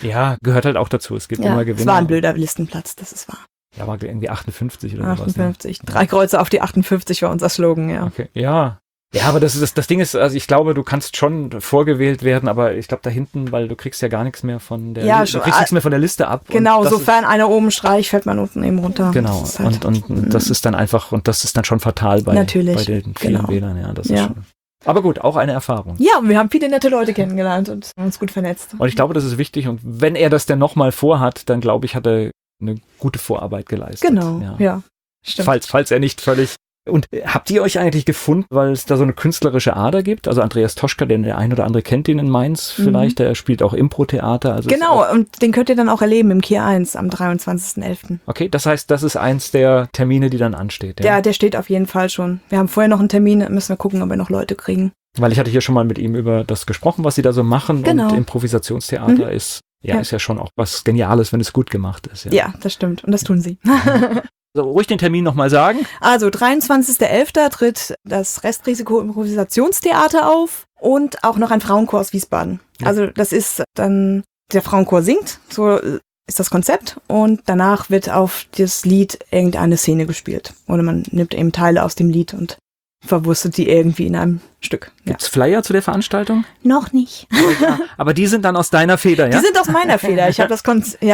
Ja, gehört halt auch dazu. Es gibt immer Gewinner. Es war ein blöder Listenplatz, das ist wahr. Ja, war irgendwie 58 oder 58. Sowas. Ne? 3 Kreuze auf die 58 war unser Slogan, ja. Okay, ja. Ja, aber das Ding ist, also ich glaube, du kannst schon vorgewählt werden, aber ich glaube da hinten, weil du kriegst ja gar nichts mehr von der Liste. Du kriegst nichts mehr von der Liste ab. Genau, sofern einer oben streicht, fällt man unten eben runter. Genau, das halt, und das ist dann einfach, und das ist dann schon fatal bei den vielen Wählern, ja. Das ist schon. Aber gut, auch eine Erfahrung. Ja, und wir haben viele nette Leute kennengelernt und uns gut vernetzt. Und ich glaube, das ist wichtig, und wenn er das denn nochmal vorhat, dann glaube ich, hat er eine gute Vorarbeit geleistet. Genau, ja. Stimmt. Falls er nicht völlig... Und habt ihr euch eigentlich gefunden, weil es da so eine künstlerische Ader gibt? Also Andreas Toschka, der ein oder andere kennt ihn in Mainz vielleicht, der spielt auch Impro-Theater. Also genau, und den könnt ihr dann auch erleben im Kier 1 am 23.11. Okay, das heißt, das ist eins der Termine, die dann ansteht. Ja, der steht auf jeden Fall schon. Wir haben vorher noch einen Termin, müssen wir gucken, ob wir noch Leute kriegen. Weil ich hatte hier schon mal mit ihm über das gesprochen, was sie da so machen. Genau. Und Improvisationstheater ist ja schon auch was Geniales, wenn es gut gemacht ist. Ja, das stimmt. Und das tun sie. So, ruhig den Termin nochmal sagen. Also 23.11. tritt das Restrisiko Improvisationstheater auf und auch noch ein Frauenchor aus Wiesbaden. Ja. Also das ist dann, der Frauenchor singt, so ist das Konzept, und danach wird auf das Lied irgendeine Szene gespielt. Oder man nimmt eben Teile aus dem Lied und verwurstet die irgendwie in einem Stück. Gibt's Flyer zu der Veranstaltung? Noch nicht. Aber die sind dann aus deiner Feder, ja? Die sind aus meiner Feder. Ich habe das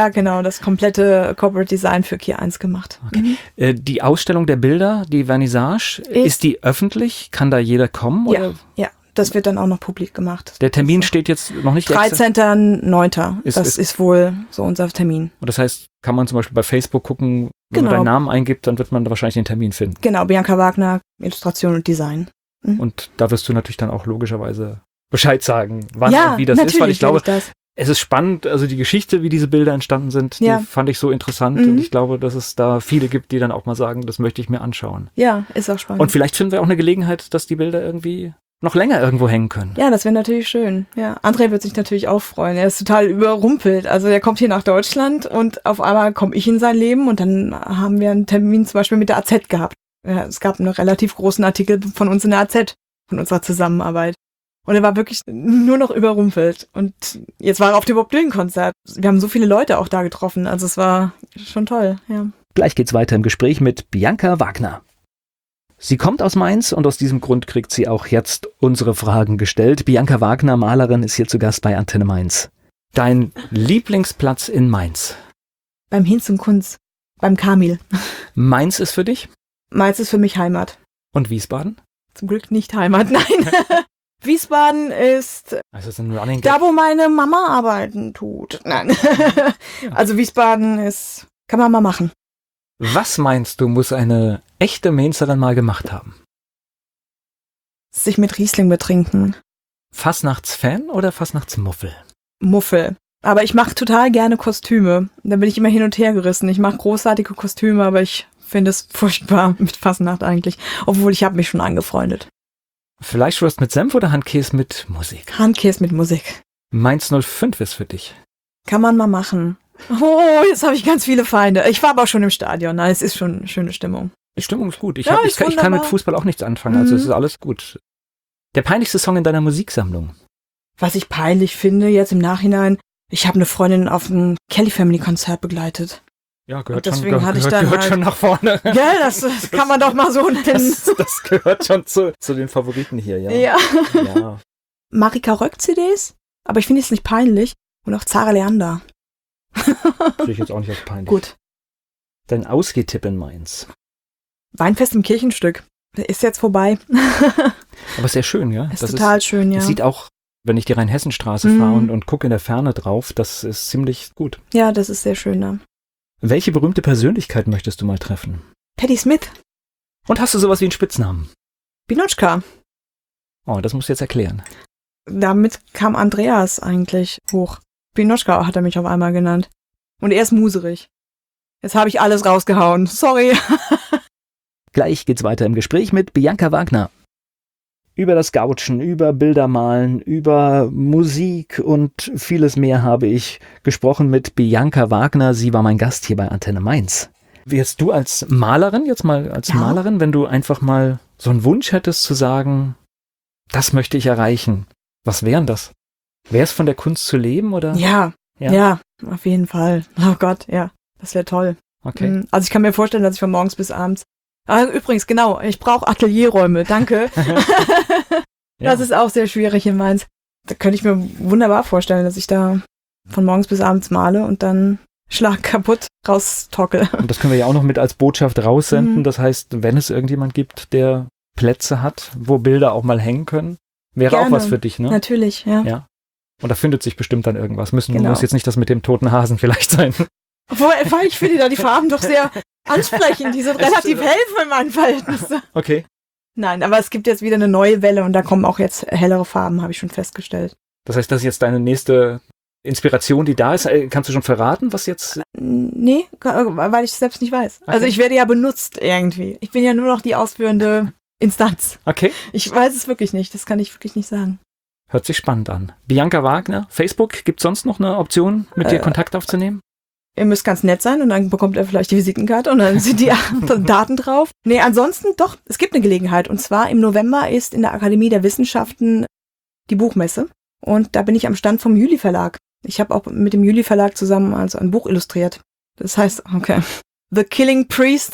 komplette Corporate Design für Kier 1 gemacht. Okay. Die Ausstellung der Bilder, die Vernissage, ist die öffentlich? Kann da jeder kommen? Oder? Ja. Das wird dann auch noch publik gemacht. Der Termin steht jetzt noch nicht 13.09. Das ist wohl so unser Termin. Und das heißt, kann man zum Beispiel bei Facebook gucken, wenn man deinen Namen eingibt, dann wird man da wahrscheinlich den Termin finden. Genau, Bianca Wagner, Illustration und Design. Mhm. Und da wirst du natürlich dann auch logischerweise Bescheid sagen, wann und wie das ist, weil ich glaube, es ist spannend, also die Geschichte, wie diese Bilder entstanden sind, die fand ich so interessant, und ich glaube, dass es da viele gibt, die dann auch mal sagen, das möchte ich mir anschauen. Ja, ist auch spannend. Und vielleicht finden wir auch eine Gelegenheit, dass die Bilder irgendwie noch länger irgendwo hängen können. Ja, das wäre natürlich schön. Ja, André wird sich natürlich auch freuen. Er ist total überrumpelt. Also er kommt hier nach Deutschland und auf einmal komme ich in sein Leben, und dann haben wir einen Termin zum Beispiel mit der AZ gehabt. Ja, es gab einen relativ großen Artikel von uns in der AZ, von unserer Zusammenarbeit. Und er war wirklich nur noch überrumpelt. Und jetzt war er auf dem Bob Dylan-Konzert. Wir haben so viele Leute auch da getroffen. Also es war schon toll, ja. Gleich geht's weiter im Gespräch mit Bianca Wagner. Sie kommt aus Mainz, und aus diesem Grund kriegt sie auch jetzt unsere Fragen gestellt. Bianca Wagner, Malerin, ist hier zu Gast bei Antenne Mainz. Dein Lieblingsplatz in Mainz? Beim Hinz und Kunz, beim Kamil. Mainz ist für dich? Mainz ist für mich Heimat. Und Wiesbaden? Zum Glück nicht Heimat, nein. Wiesbaden ist ein da, wo meine Mama arbeiten tut. Nein. Also Wiesbaden ist, kann man mal machen. Was meinst du, muss eine echte Mainzerin mal gemacht haben? Sich mit Riesling betrinken. Fastnachtsfan oder Fastnachtsmuffel? Muffel. Aber ich mache total gerne Kostüme. Da bin ich immer hin und her gerissen. Ich mache großartige Kostüme, aber ich finde es furchtbar mit Fastnacht eigentlich. Obwohl, ich habe mich schon angefreundet. Fleischwurst mit Senf oder Handkäse mit Musik? Handkäse mit Musik. Mainz 05 ist für dich. Kann man mal machen. Oh, jetzt habe ich ganz viele Feinde. Ich war aber auch schon im Stadion. Nein, es ist schon eine schöne Stimmung. Die Stimmung ist gut. Ich kann mit Fußball auch nichts anfangen. Also es ist alles gut. Der peinlichste Song in deiner Musiksammlung? Was ich peinlich finde jetzt im Nachhinein, ich habe eine Freundin auf ein Kelly Family Konzert begleitet. Ja, gehört schon nach vorne. Ja, das kann man doch mal so nennen. Das gehört schon zu den Favoriten hier, ja. Ja. Marika Röck CDs, aber ich finde es nicht peinlich. Und auch Zara Leander. Finde ich jetzt auch nicht als peinlich. Gut. Dein Ausgehtipp in Mainz? Weinfest im Kirchenstück. Ist jetzt vorbei. Aber sehr schön, ja? Ist total schön, ja. Es sieht auch, wenn ich die Rheinhessenstraße fahre und gucke in der Ferne drauf, das ist ziemlich gut. Ja, das ist sehr schön, ja. Welche berühmte Persönlichkeit möchtest du mal treffen? Patti Smith. Und hast du sowas wie einen Spitznamen? Binochka. Oh, das musst du jetzt erklären. Damit kam Andreas eigentlich hoch. Binochka hat er mich auf einmal genannt. Und er ist muserig. Jetzt habe ich alles rausgehauen. Sorry. Gleich geht's weiter im Gespräch mit Bianca Wagner. Über das Gautschen, über Bildermalen, über Musik und vieles mehr habe ich gesprochen mit Bianca Wagner. Sie war mein Gast hier bei Antenne Mainz. Wärst du als Malerin, Malerin, wenn du einfach mal so einen Wunsch hättest zu sagen, das möchte ich erreichen, was wären das? Wäre es von der Kunst zu leben, oder? Ja, Ja, auf jeden Fall. Oh Gott, ja, das wäre toll. Okay. Also ich kann mir vorstellen, dass ich von morgens bis abends... übrigens, genau, ich brauche Atelierräume, danke. Ja. Das ist auch sehr schwierig in Mainz. Da könnte ich mir wunderbar vorstellen, dass ich da von morgens bis abends male und dann Schlag kaputt raustockel. Und das können wir ja auch noch mit als Botschaft raussenden. Mhm. Das heißt, wenn es irgendjemand gibt, der Plätze hat, wo Bilder auch mal hängen können, wäre Gerne. auch was für dich, ne? Natürlich, ja. Ja. Und da findet sich bestimmt dann irgendwas. Muss Genau. jetzt nicht das mit dem toten Hasen vielleicht sein. Weil ich finde da die Farben doch sehr ansprechend. Die sind relativ hell für mein Verhältnis. Okay. Nein, aber es gibt jetzt wieder eine neue Welle und da kommen auch jetzt hellere Farben, habe ich schon festgestellt. Das heißt, das ist jetzt deine nächste Inspiration, die da ist. Kannst du schon verraten, was jetzt... Nee, weil ich es selbst nicht weiß. Okay. Also ich werde ja benutzt irgendwie. Ich bin ja nur noch die ausführende Instanz. Okay. Ich weiß es wirklich nicht, das kann ich wirklich nicht sagen. Hört sich spannend an. Bianca Wagner, Facebook, gibt es sonst noch eine Option, mit dir Kontakt aufzunehmen? Ihr müsst ganz nett sein und dann bekommt er vielleicht die Visitenkarte und dann sind die Daten drauf. Nee, ansonsten doch, es gibt eine Gelegenheit. Und zwar im November ist in der Akademie der Wissenschaften die Buchmesse. Und da bin ich am Stand vom Jüli Verlag. Ich habe auch mit dem Jüli Verlag zusammen also ein Buch illustriert. Das heißt, okay, The Killing Priest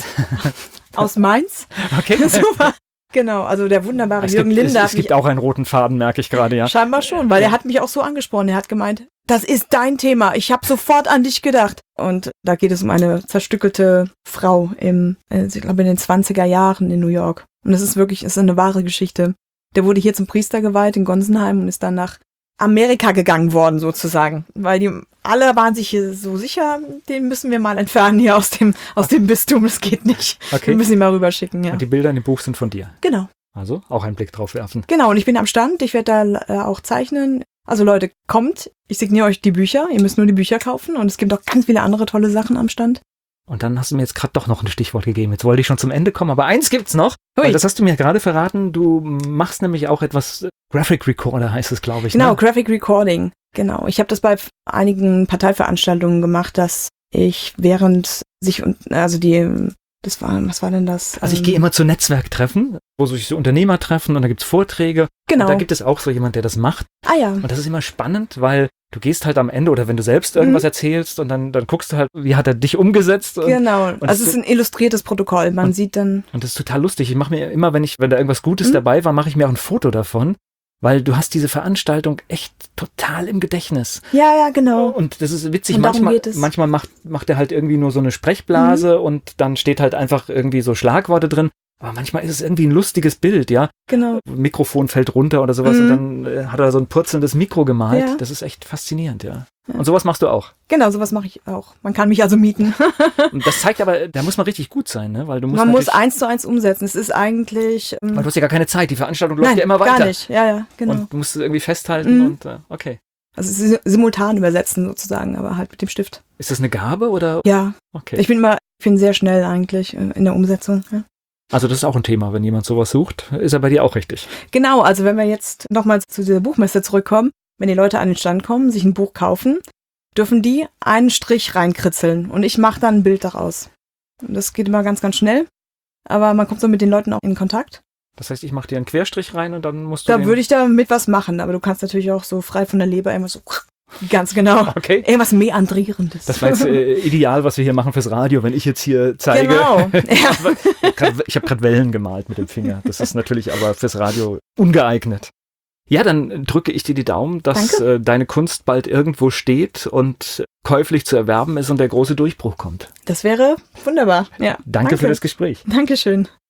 aus Mainz. Okay. Super. Genau, also der wunderbare Jürgen Linder. Es gibt auch einen roten Faden, merke ich gerade, ja. Scheinbar schon, weil er hat mich auch so angesprochen. Er hat gemeint, das ist dein Thema. Ich habe sofort an dich gedacht. Und da geht es um eine zerstückelte Frau ich glaube in den 20er Jahren in New York. Und es ist eine wahre Geschichte. Der wurde hier zum Priester geweiht in Gonsenheim und ist dann nach Amerika gegangen worden sozusagen. Weil die alle waren sich hier so sicher, den müssen wir mal entfernen hier aus dem Bistum. Das geht nicht. Okay. Wir müssen ihn mal rüberschicken, ja. Und die Bilder in dem Buch sind von dir. Genau. Also auch einen Blick drauf werfen. Genau, und ich bin am Stand. Ich werde da auch zeichnen. Also Leute, kommt. Ich signiere euch die Bücher. Ihr müsst nur die Bücher kaufen. Und es gibt auch ganz viele andere tolle Sachen am Stand. Und dann hast du mir jetzt gerade doch noch ein Stichwort gegeben. Jetzt wollte ich schon zum Ende kommen, aber eins gibt's noch. Hui. Weil das hast du mir gerade verraten. Du machst nämlich auch etwas, Graphic Recorder heißt es, glaube ich. Genau, Ne? Graphic Recording. Genau. Ich habe das bei einigen Parteiveranstaltungen gemacht, dass ich was war denn das? Also ich gehe immer zu Netzwerktreffen, wo sich so Unternehmer treffen und da gibt's Vorträge. Genau. Und da gibt es auch so jemand, der das macht. Ah ja. Und das ist immer spannend, weil du gehst halt am Ende oder wenn du selbst irgendwas erzählst und dann guckst du halt, wie hat er dich umgesetzt. Genau. Und Also es ist ein illustriertes Protokoll. Man sieht dann... Und das ist total lustig. Ich mache mir immer, wenn da irgendwas Gutes dabei war, mache ich mir auch ein Foto davon, weil du hast diese Veranstaltung echt total im Gedächtnis. Ja, genau. Und das ist witzig. Und darum geht es. Manchmal macht er halt irgendwie nur so eine Sprechblase und dann steht halt einfach irgendwie so Schlagworte drin. Aber manchmal ist es irgendwie ein lustiges Bild, ja. Genau. Mikrofon fällt runter oder sowas und dann hat er so ein purzelndes Mikro gemalt. Ja. Das ist echt faszinierend, ja. Und sowas machst du auch. Genau, sowas mache ich auch. Man kann mich also mieten. Und das zeigt aber, da muss man richtig gut sein, ne? Weil du musst Man muss natürlich- 1:1 umsetzen. Es ist eigentlich... weil du hast ja gar keine Zeit. Die Veranstaltung läuft nein, ja immer weiter. gar nicht. Ja, genau. Und du musst es irgendwie festhalten und okay. Also simultan übersetzen sozusagen, aber halt mit dem Stift. Ist das eine Gabe oder? Ja, Okay. ich bin sehr schnell eigentlich in der Umsetzung. Ja. Also das ist auch ein Thema, wenn jemand sowas sucht, ist er bei dir auch richtig. Genau, also wenn wir jetzt nochmal zu dieser Buchmesse zurückkommen, wenn die Leute an den Stand kommen, sich ein Buch kaufen, dürfen die einen Strich reinkritzeln und ich mache dann ein Bild daraus. Und das geht immer ganz, ganz schnell, aber man kommt so mit den Leuten auch in Kontakt. Das heißt, ich mache dir einen Querstrich rein und dann musst du Da würde ich damit was machen, aber du kannst natürlich auch so frei von der Leber immer so, ganz genau, Okay. irgendwas Meandrierendes. Das war jetzt ideal, was wir hier machen fürs Radio, wenn ich jetzt hier zeige. Genau. Ja. Ich habe gerade Wellen gemalt mit dem Finger. Das ist natürlich aber fürs Radio ungeeignet. Ja, dann drücke ich dir die Daumen, dass deine Kunst bald irgendwo steht und käuflich zu erwerben ist und der große Durchbruch kommt. Das wäre wunderbar. Ja. Danke für das Gespräch. Dankeschön.